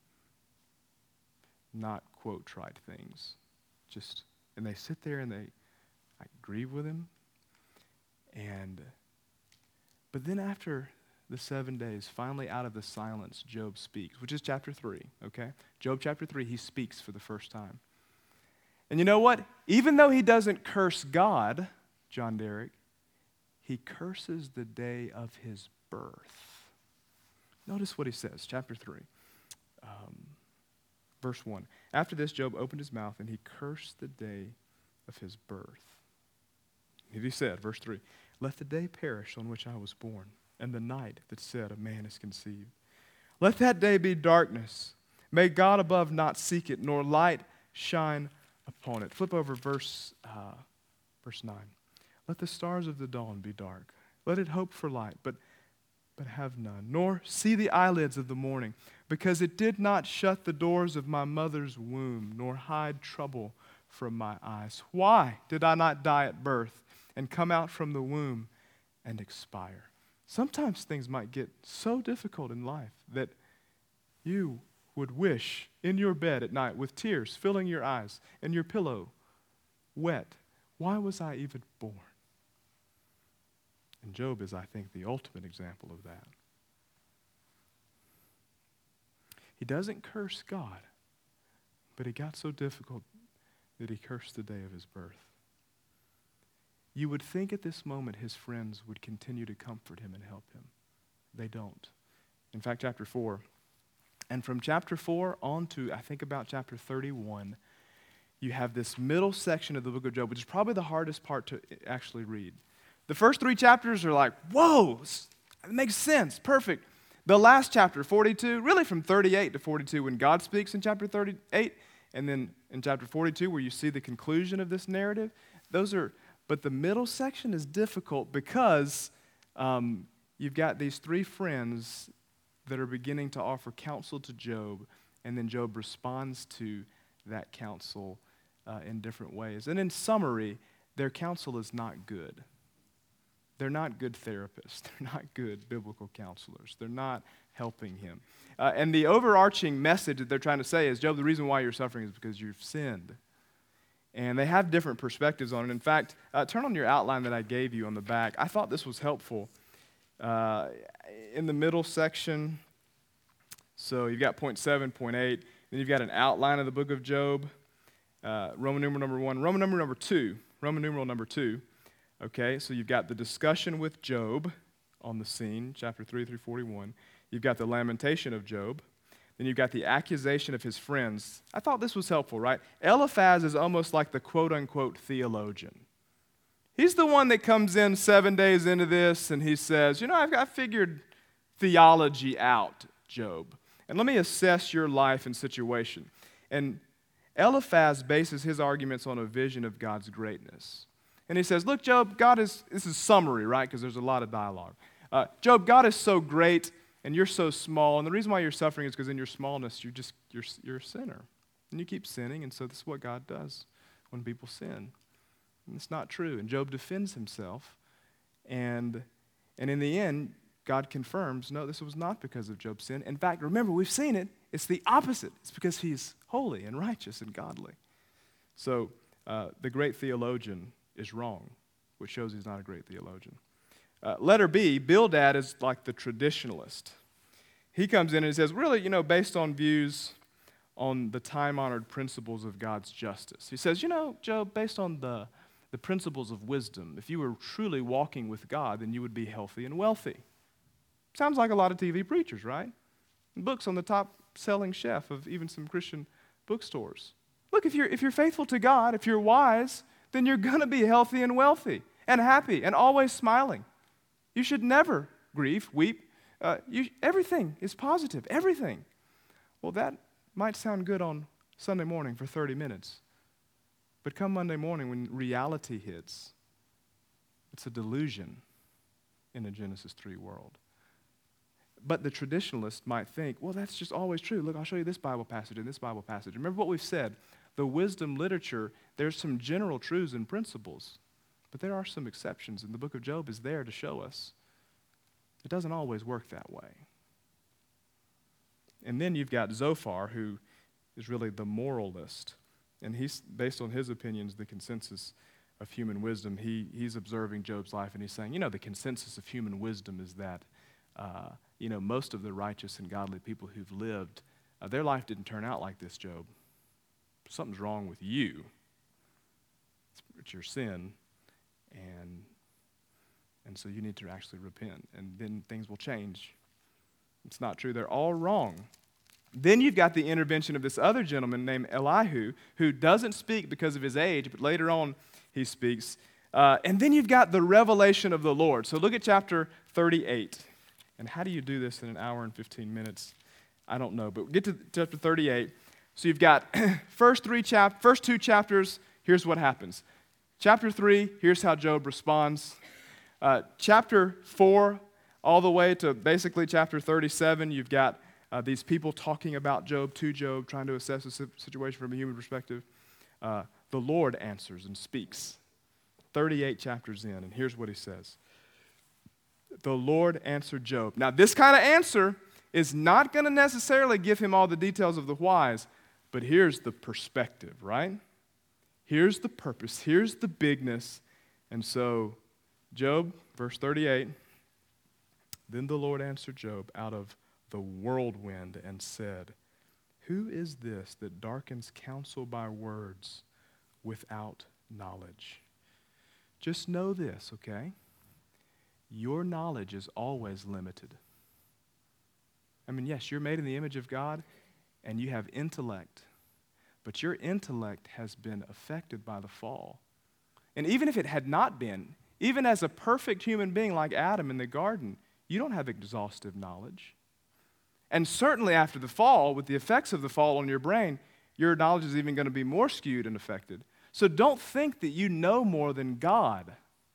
not quote trite things. And they sit there and they grieve with him. But then after the 7 days, finally out of the silence, Job speaks, which is chapter 3, okay? Job chapter 3, he speaks for the first time. And you know what? Even though he doesn't curse God, John Derek, he curses the day of his birth. Notice what he says, chapter 3, verse 1. After this, Job opened his mouth and he cursed the day of his birth. And he said, verse 3, Let the day perish on which I was born, and the night that said a man is conceived. Let that day be darkness. May God above not seek it, nor light shine upon it. Flip over verse 9. Let the stars of the dawn be dark. Let it hope for light, but have none. Nor see the eyelids of the morning, because it did not shut the doors of my mother's womb, nor hide trouble from my eyes. Why did I not die at birth and come out from the womb and expire? Sometimes things might get so difficult in life that you would wish in your bed at night with tears filling your eyes and your pillow wet. Why was I even born? And Job is, I think, the ultimate example of that. He doesn't curse God, but it got so difficult that he cursed the day of his birth. You would think at this moment his friends would continue to comfort him and help him. They don't. In fact, chapter 4, and from chapter 4 on to, I think, about chapter 31, you have this middle section of the book of Job, which is probably the hardest part to actually read. The first 3 chapters are like, whoa, it makes sense, perfect. The last chapter, 42, really from 38 to 42, when God speaks in chapter 38, and then in chapter 42, where you see the conclusion of this narrative, but the middle section is difficult because you've got these 3 friends that are beginning to offer counsel to Job, and then Job responds to that counsel in different ways. And in summary, their counsel is not good. They're not good therapists. They're not good biblical counselors. They're not helping him. And the overarching message that they're trying to say is, Job, the reason why you're suffering is because you've sinned. And they have different perspectives on it. In fact, turn on your outline that I gave you on the back. I thought this was helpful. In the middle section, so you've got point 7, point 8, then you've got an outline of the book of Job, Roman numeral number 1, Roman numeral number 2. Okay, so you've got the discussion with Job on the scene, chapter 3 through 41. You've got the lamentation of Job. Then you've got the accusation of his friends. I thought this was helpful, right? Eliphaz is almost like the quote-unquote theologian. He's the one that comes in 7 days into this, and he says, I figured theology out, Job. And let me assess your life and situation. And Eliphaz bases his arguments on a vision of God's greatness. And he says, look, Job, this is summary, right? Because there's a lot of dialogue. Job, God is so great, and you're so small. And the reason why you're suffering is because in your smallness, you're a sinner. And you keep sinning, and so this is what God does when people sin. And it's not true. And Job defends himself. And in the end, God confirms, no, this was not because of Job's sin. In fact, remember, we've seen it. It's the opposite. It's because he's holy and righteous and godly. So the great theologian is wrong, which shows he's not a great theologian. Letter B, Bildad is like the traditionalist. He comes in and he says, really, based on views on the time-honored principles of God's justice. He says, Job, based on the principles of wisdom, if you were truly walking with God, then you would be healthy and wealthy. Sounds like a lot of TV preachers, right? And books on the top-selling shelf of even some Christian bookstores. Look, if you're faithful to God, if you're wise, then you're going to be healthy and wealthy and happy and always smiling. You should never grieve, weep. Everything is positive, everything. Well, that might sound good on Sunday morning for 30 minutes. But come Monday morning when reality hits, it's a delusion in a Genesis 3 world. But the traditionalist might think, well, that's just always true. Look, I'll show you this Bible passage and this Bible passage. Remember what we've said. The wisdom literature, there's some general truths and principles, but there are some exceptions, and the book of Job is there to show us it doesn't always work that way. And then you've got Zophar, who is really the moralist, and he's, based on his opinions, the consensus of human wisdom. He's observing Job's life, and he's saying, the consensus of human wisdom is that, most of the righteous and godly people who've lived, their life didn't turn out like this, Job. Something's wrong with you. It's your sin, and so you need to actually repent, and then things will change. It's not true. They're all wrong. Then you've got the intervention of this other gentleman named Elihu, who doesn't speak because of his age, but later on he speaks. And then you've got the revelation of the Lord. So look at chapter 38. And how do you do this in an hour and 15 minutes? I don't know, but get to chapter 38. So you've got first two chapters, here's what happens. Chapter 3, here's how Job responds. Chapter 4, all the way to basically chapter 37, you've got these people talking about Job, to Job, trying to assess the situation from a human perspective. The Lord answers and speaks. 38 chapters in, and here's what he says. The Lord answered Job. Now, this kind of answer is not going to necessarily give him all the details of the whys, but here's the perspective, right? Here's the purpose. Here's the bigness. And so, Job, verse 38, then the Lord answered Job out of the whirlwind and said, who is this that darkens counsel by words without knowledge? Just know this, okay? Your knowledge is always limited. I mean, yes, you're made in the image of God, and you have intellect, but your intellect has been affected by the fall. And even if it had not been, even as a perfect human being like Adam in the garden, you don't have exhaustive knowledge. And certainly after the fall, with the effects of the fall on your brain, your knowledge is even going to be more skewed and affected. So don't think that you know more than God.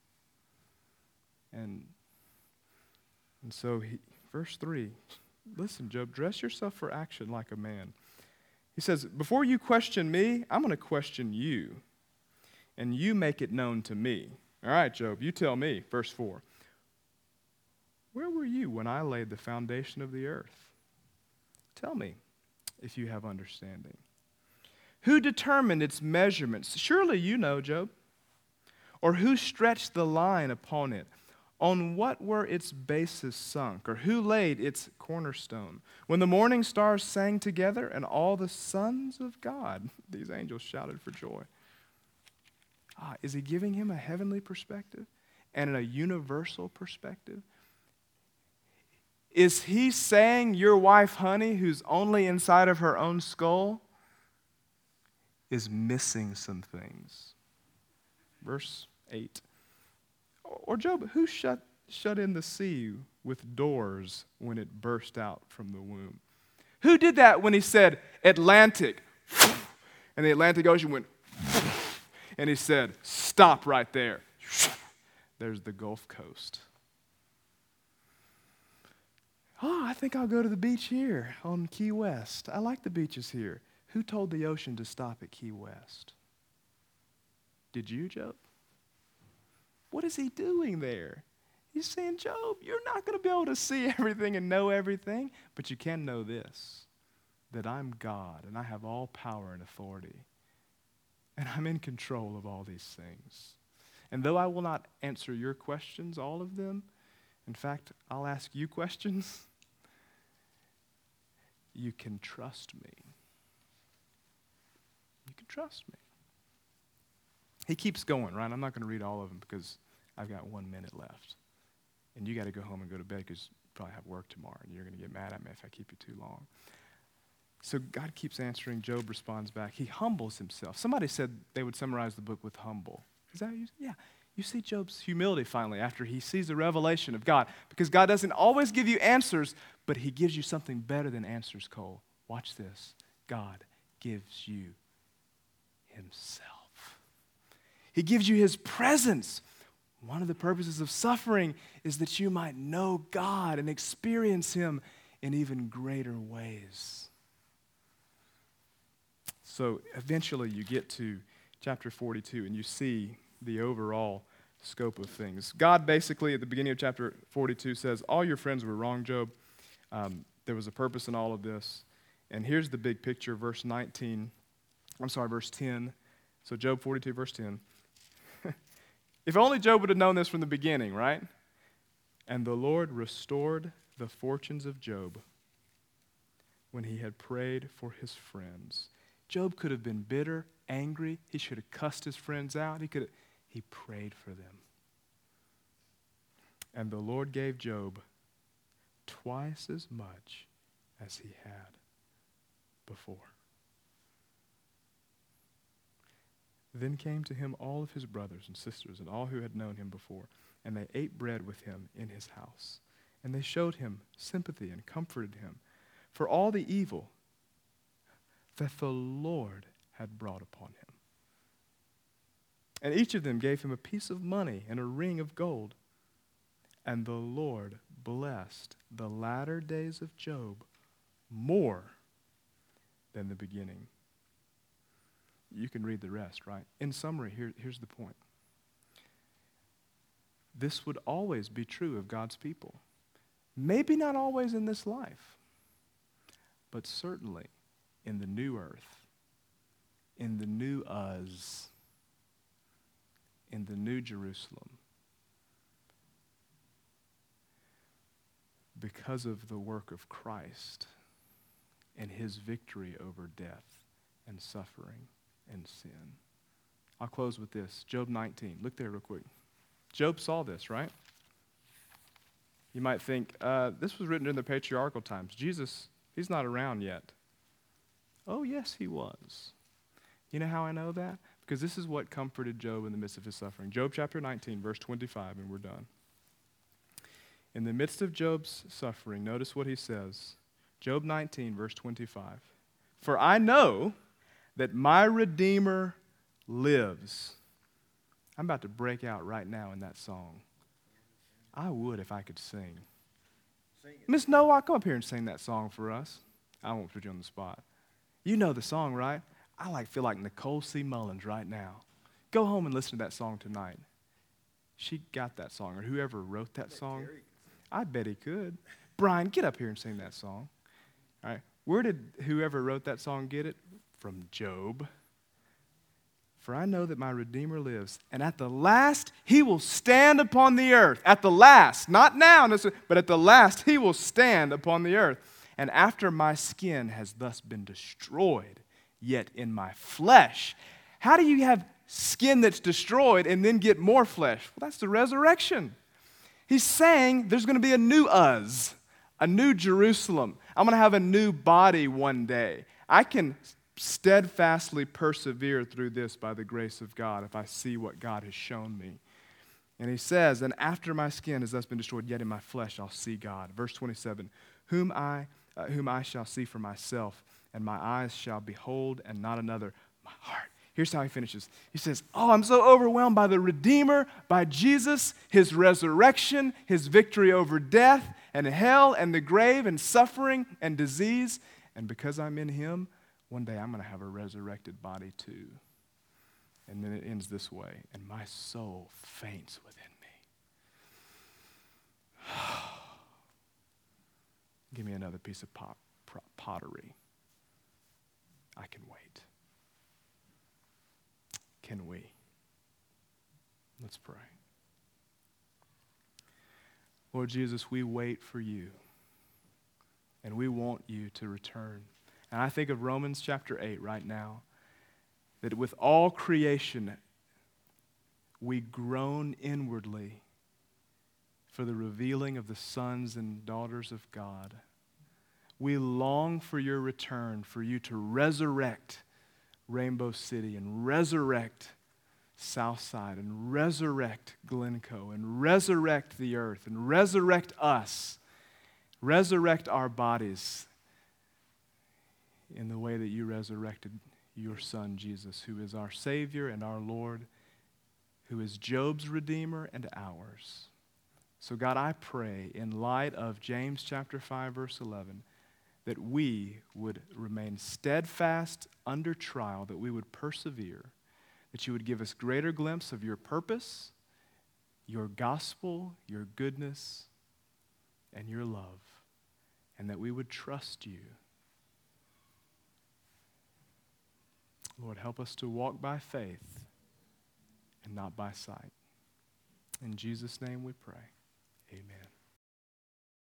And so, verse 3, listen, Job, dress yourself for action like a man. He says, before you question me, I'm going to question you, and you make it known to me. All right, Job, you tell me, verse 4. Where were you when I laid the foundation of the earth? Tell me if you have understanding. Who determined its measurements? Surely you know, Job. Or who stretched the line upon it? On what were its bases sunk? Or who laid its cornerstone? When the morning stars sang together and all the sons of God, these angels shouted for joy. Is he giving him a heavenly perspective and a universal perspective? Is he saying your wife, honey, who's only inside of her own skull, is missing some things? Verse 8. Or Job, who shut in the sea with doors when it burst out from the womb? Who did that when he said Atlantic, and the Atlantic Ocean went, and he said, stop right there. There's the Gulf Coast. I think I'll go to the beach here on Key West. I like the beaches here. Who told the ocean to stop at Key West? Did you, Job? What is he doing there? He's saying, Job, you're not going to be able to see everything and know everything, but you can know this, that I'm God and I have all power and authority, and I'm in control of all these things. And though I will not answer your questions, all of them, in fact, I'll ask you questions, you can trust me. You can trust me. He keeps going, right? I'm not going to read all of them because I've got 1 minute left. And you got to go home and go to bed because you probably have work tomorrow and you're going to get mad at me if I keep you too long. So God keeps answering. Job responds back. He humbles himself. Somebody said they would summarize the book with humble. Is that what you said? Yeah. You see Job's humility finally after he sees the revelation of God. Because God doesn't always give you answers, but he gives you something better than answers, Cole. Watch this. God gives you himself. He gives you his presence. One of the purposes of suffering is that you might know God and experience him in even greater ways. So eventually you get to chapter 42 and you see the overall scope of things. God basically at the beginning of chapter 42 says, all your friends were wrong, Job. There was a purpose in all of this. And here's the big picture, verse 10. So Job 42, verse 10. If only Job would have known this from the beginning, right? And the Lord restored the fortunes of Job when he had prayed for his friends. Job could have been bitter, angry. He should have cussed his friends out. He prayed for them. And the Lord gave Job twice as much as he had before. Then came to him all of his brothers and sisters and all who had known him before, and they ate bread with him in his house. And they showed him sympathy and comforted him for all the evil that the Lord had brought upon him. And each of them gave him a piece of money and a ring of gold. And the Lord blessed the latter days of Job more than the beginning. You can read the rest, right? In summary, here's the point. This would always be true of God's people. Maybe not always in this life, but certainly in the new earth, in the new us, in the new Jerusalem, because of the work of Christ and his victory over death and suffering and sin. I'll close with this. Job 19. Look there real quick. Job saw this, right? You might think, this was written during the patriarchal times. Jesus, he's not around yet. Oh, yes, he was. You know how I know that? Because this is what comforted Job in the midst of his suffering. Job chapter 19, verse 25, and we're done. In the midst of Job's suffering, notice what he says. Job 19, verse 25. For I know that my Redeemer lives. I'm about to break out right now in that song. I would if I could sing. Sing it. Miss Noah, come up here and sing that song for us. I won't put you on the spot. You know the song, right? I feel like Nicole C. Mullins right now. Go home and listen to that song tonight. She got that song, or whoever wrote that song. I bet he could. Brian, get up here and sing that song. All right. Where did whoever wrote that song get it? From Job. For I know that my Redeemer lives, and at the last he will stand upon the earth. At the last, not now, but at the last he will stand upon the earth. And after my skin has thus been destroyed, yet in my flesh. How do you have skin that's destroyed and then get more flesh? Well, that's the resurrection. He's saying there's going to be a new us, a new Jerusalem. I'm going to have a new body one day. I can steadfastly persevere through this by the grace of God if I see what God has shown me. And he says, and after my skin has thus been destroyed, yet in my flesh I'll see God. Verse 27, whom I shall see for myself, and my eyes shall behold and not another, my heart. Here's how he finishes. He says, I'm so overwhelmed by the Redeemer, by Jesus, his resurrection, his victory over death and hell and the grave and suffering and disease. And because I'm in him, one day I'm going to have a resurrected body too. And then it ends this way, and my soul faints within me. Give me another piece of pottery. I can wait. Can we? Let's pray. Lord Jesus, we wait for you, and we want you to return. And I think of Romans chapter 8 right now, that with all creation, we groan inwardly for the revealing of the sons and daughters of God. We long for your return, for you to resurrect Rainbow City and resurrect Southside and resurrect Glencoe and resurrect the earth and resurrect us, resurrect our bodies in the way that you resurrected your Son, Jesus, who is our Savior and our Lord, who is Job's Redeemer and ours. So God, I pray in light of James chapter 5, verse 11, that we would remain steadfast under trial, that we would persevere, that you would give us greater glimpse of your purpose, your gospel, your goodness, and your love, and that we would trust you. Lord, help us to walk by faith and not by sight. In Jesus' name we pray. Amen.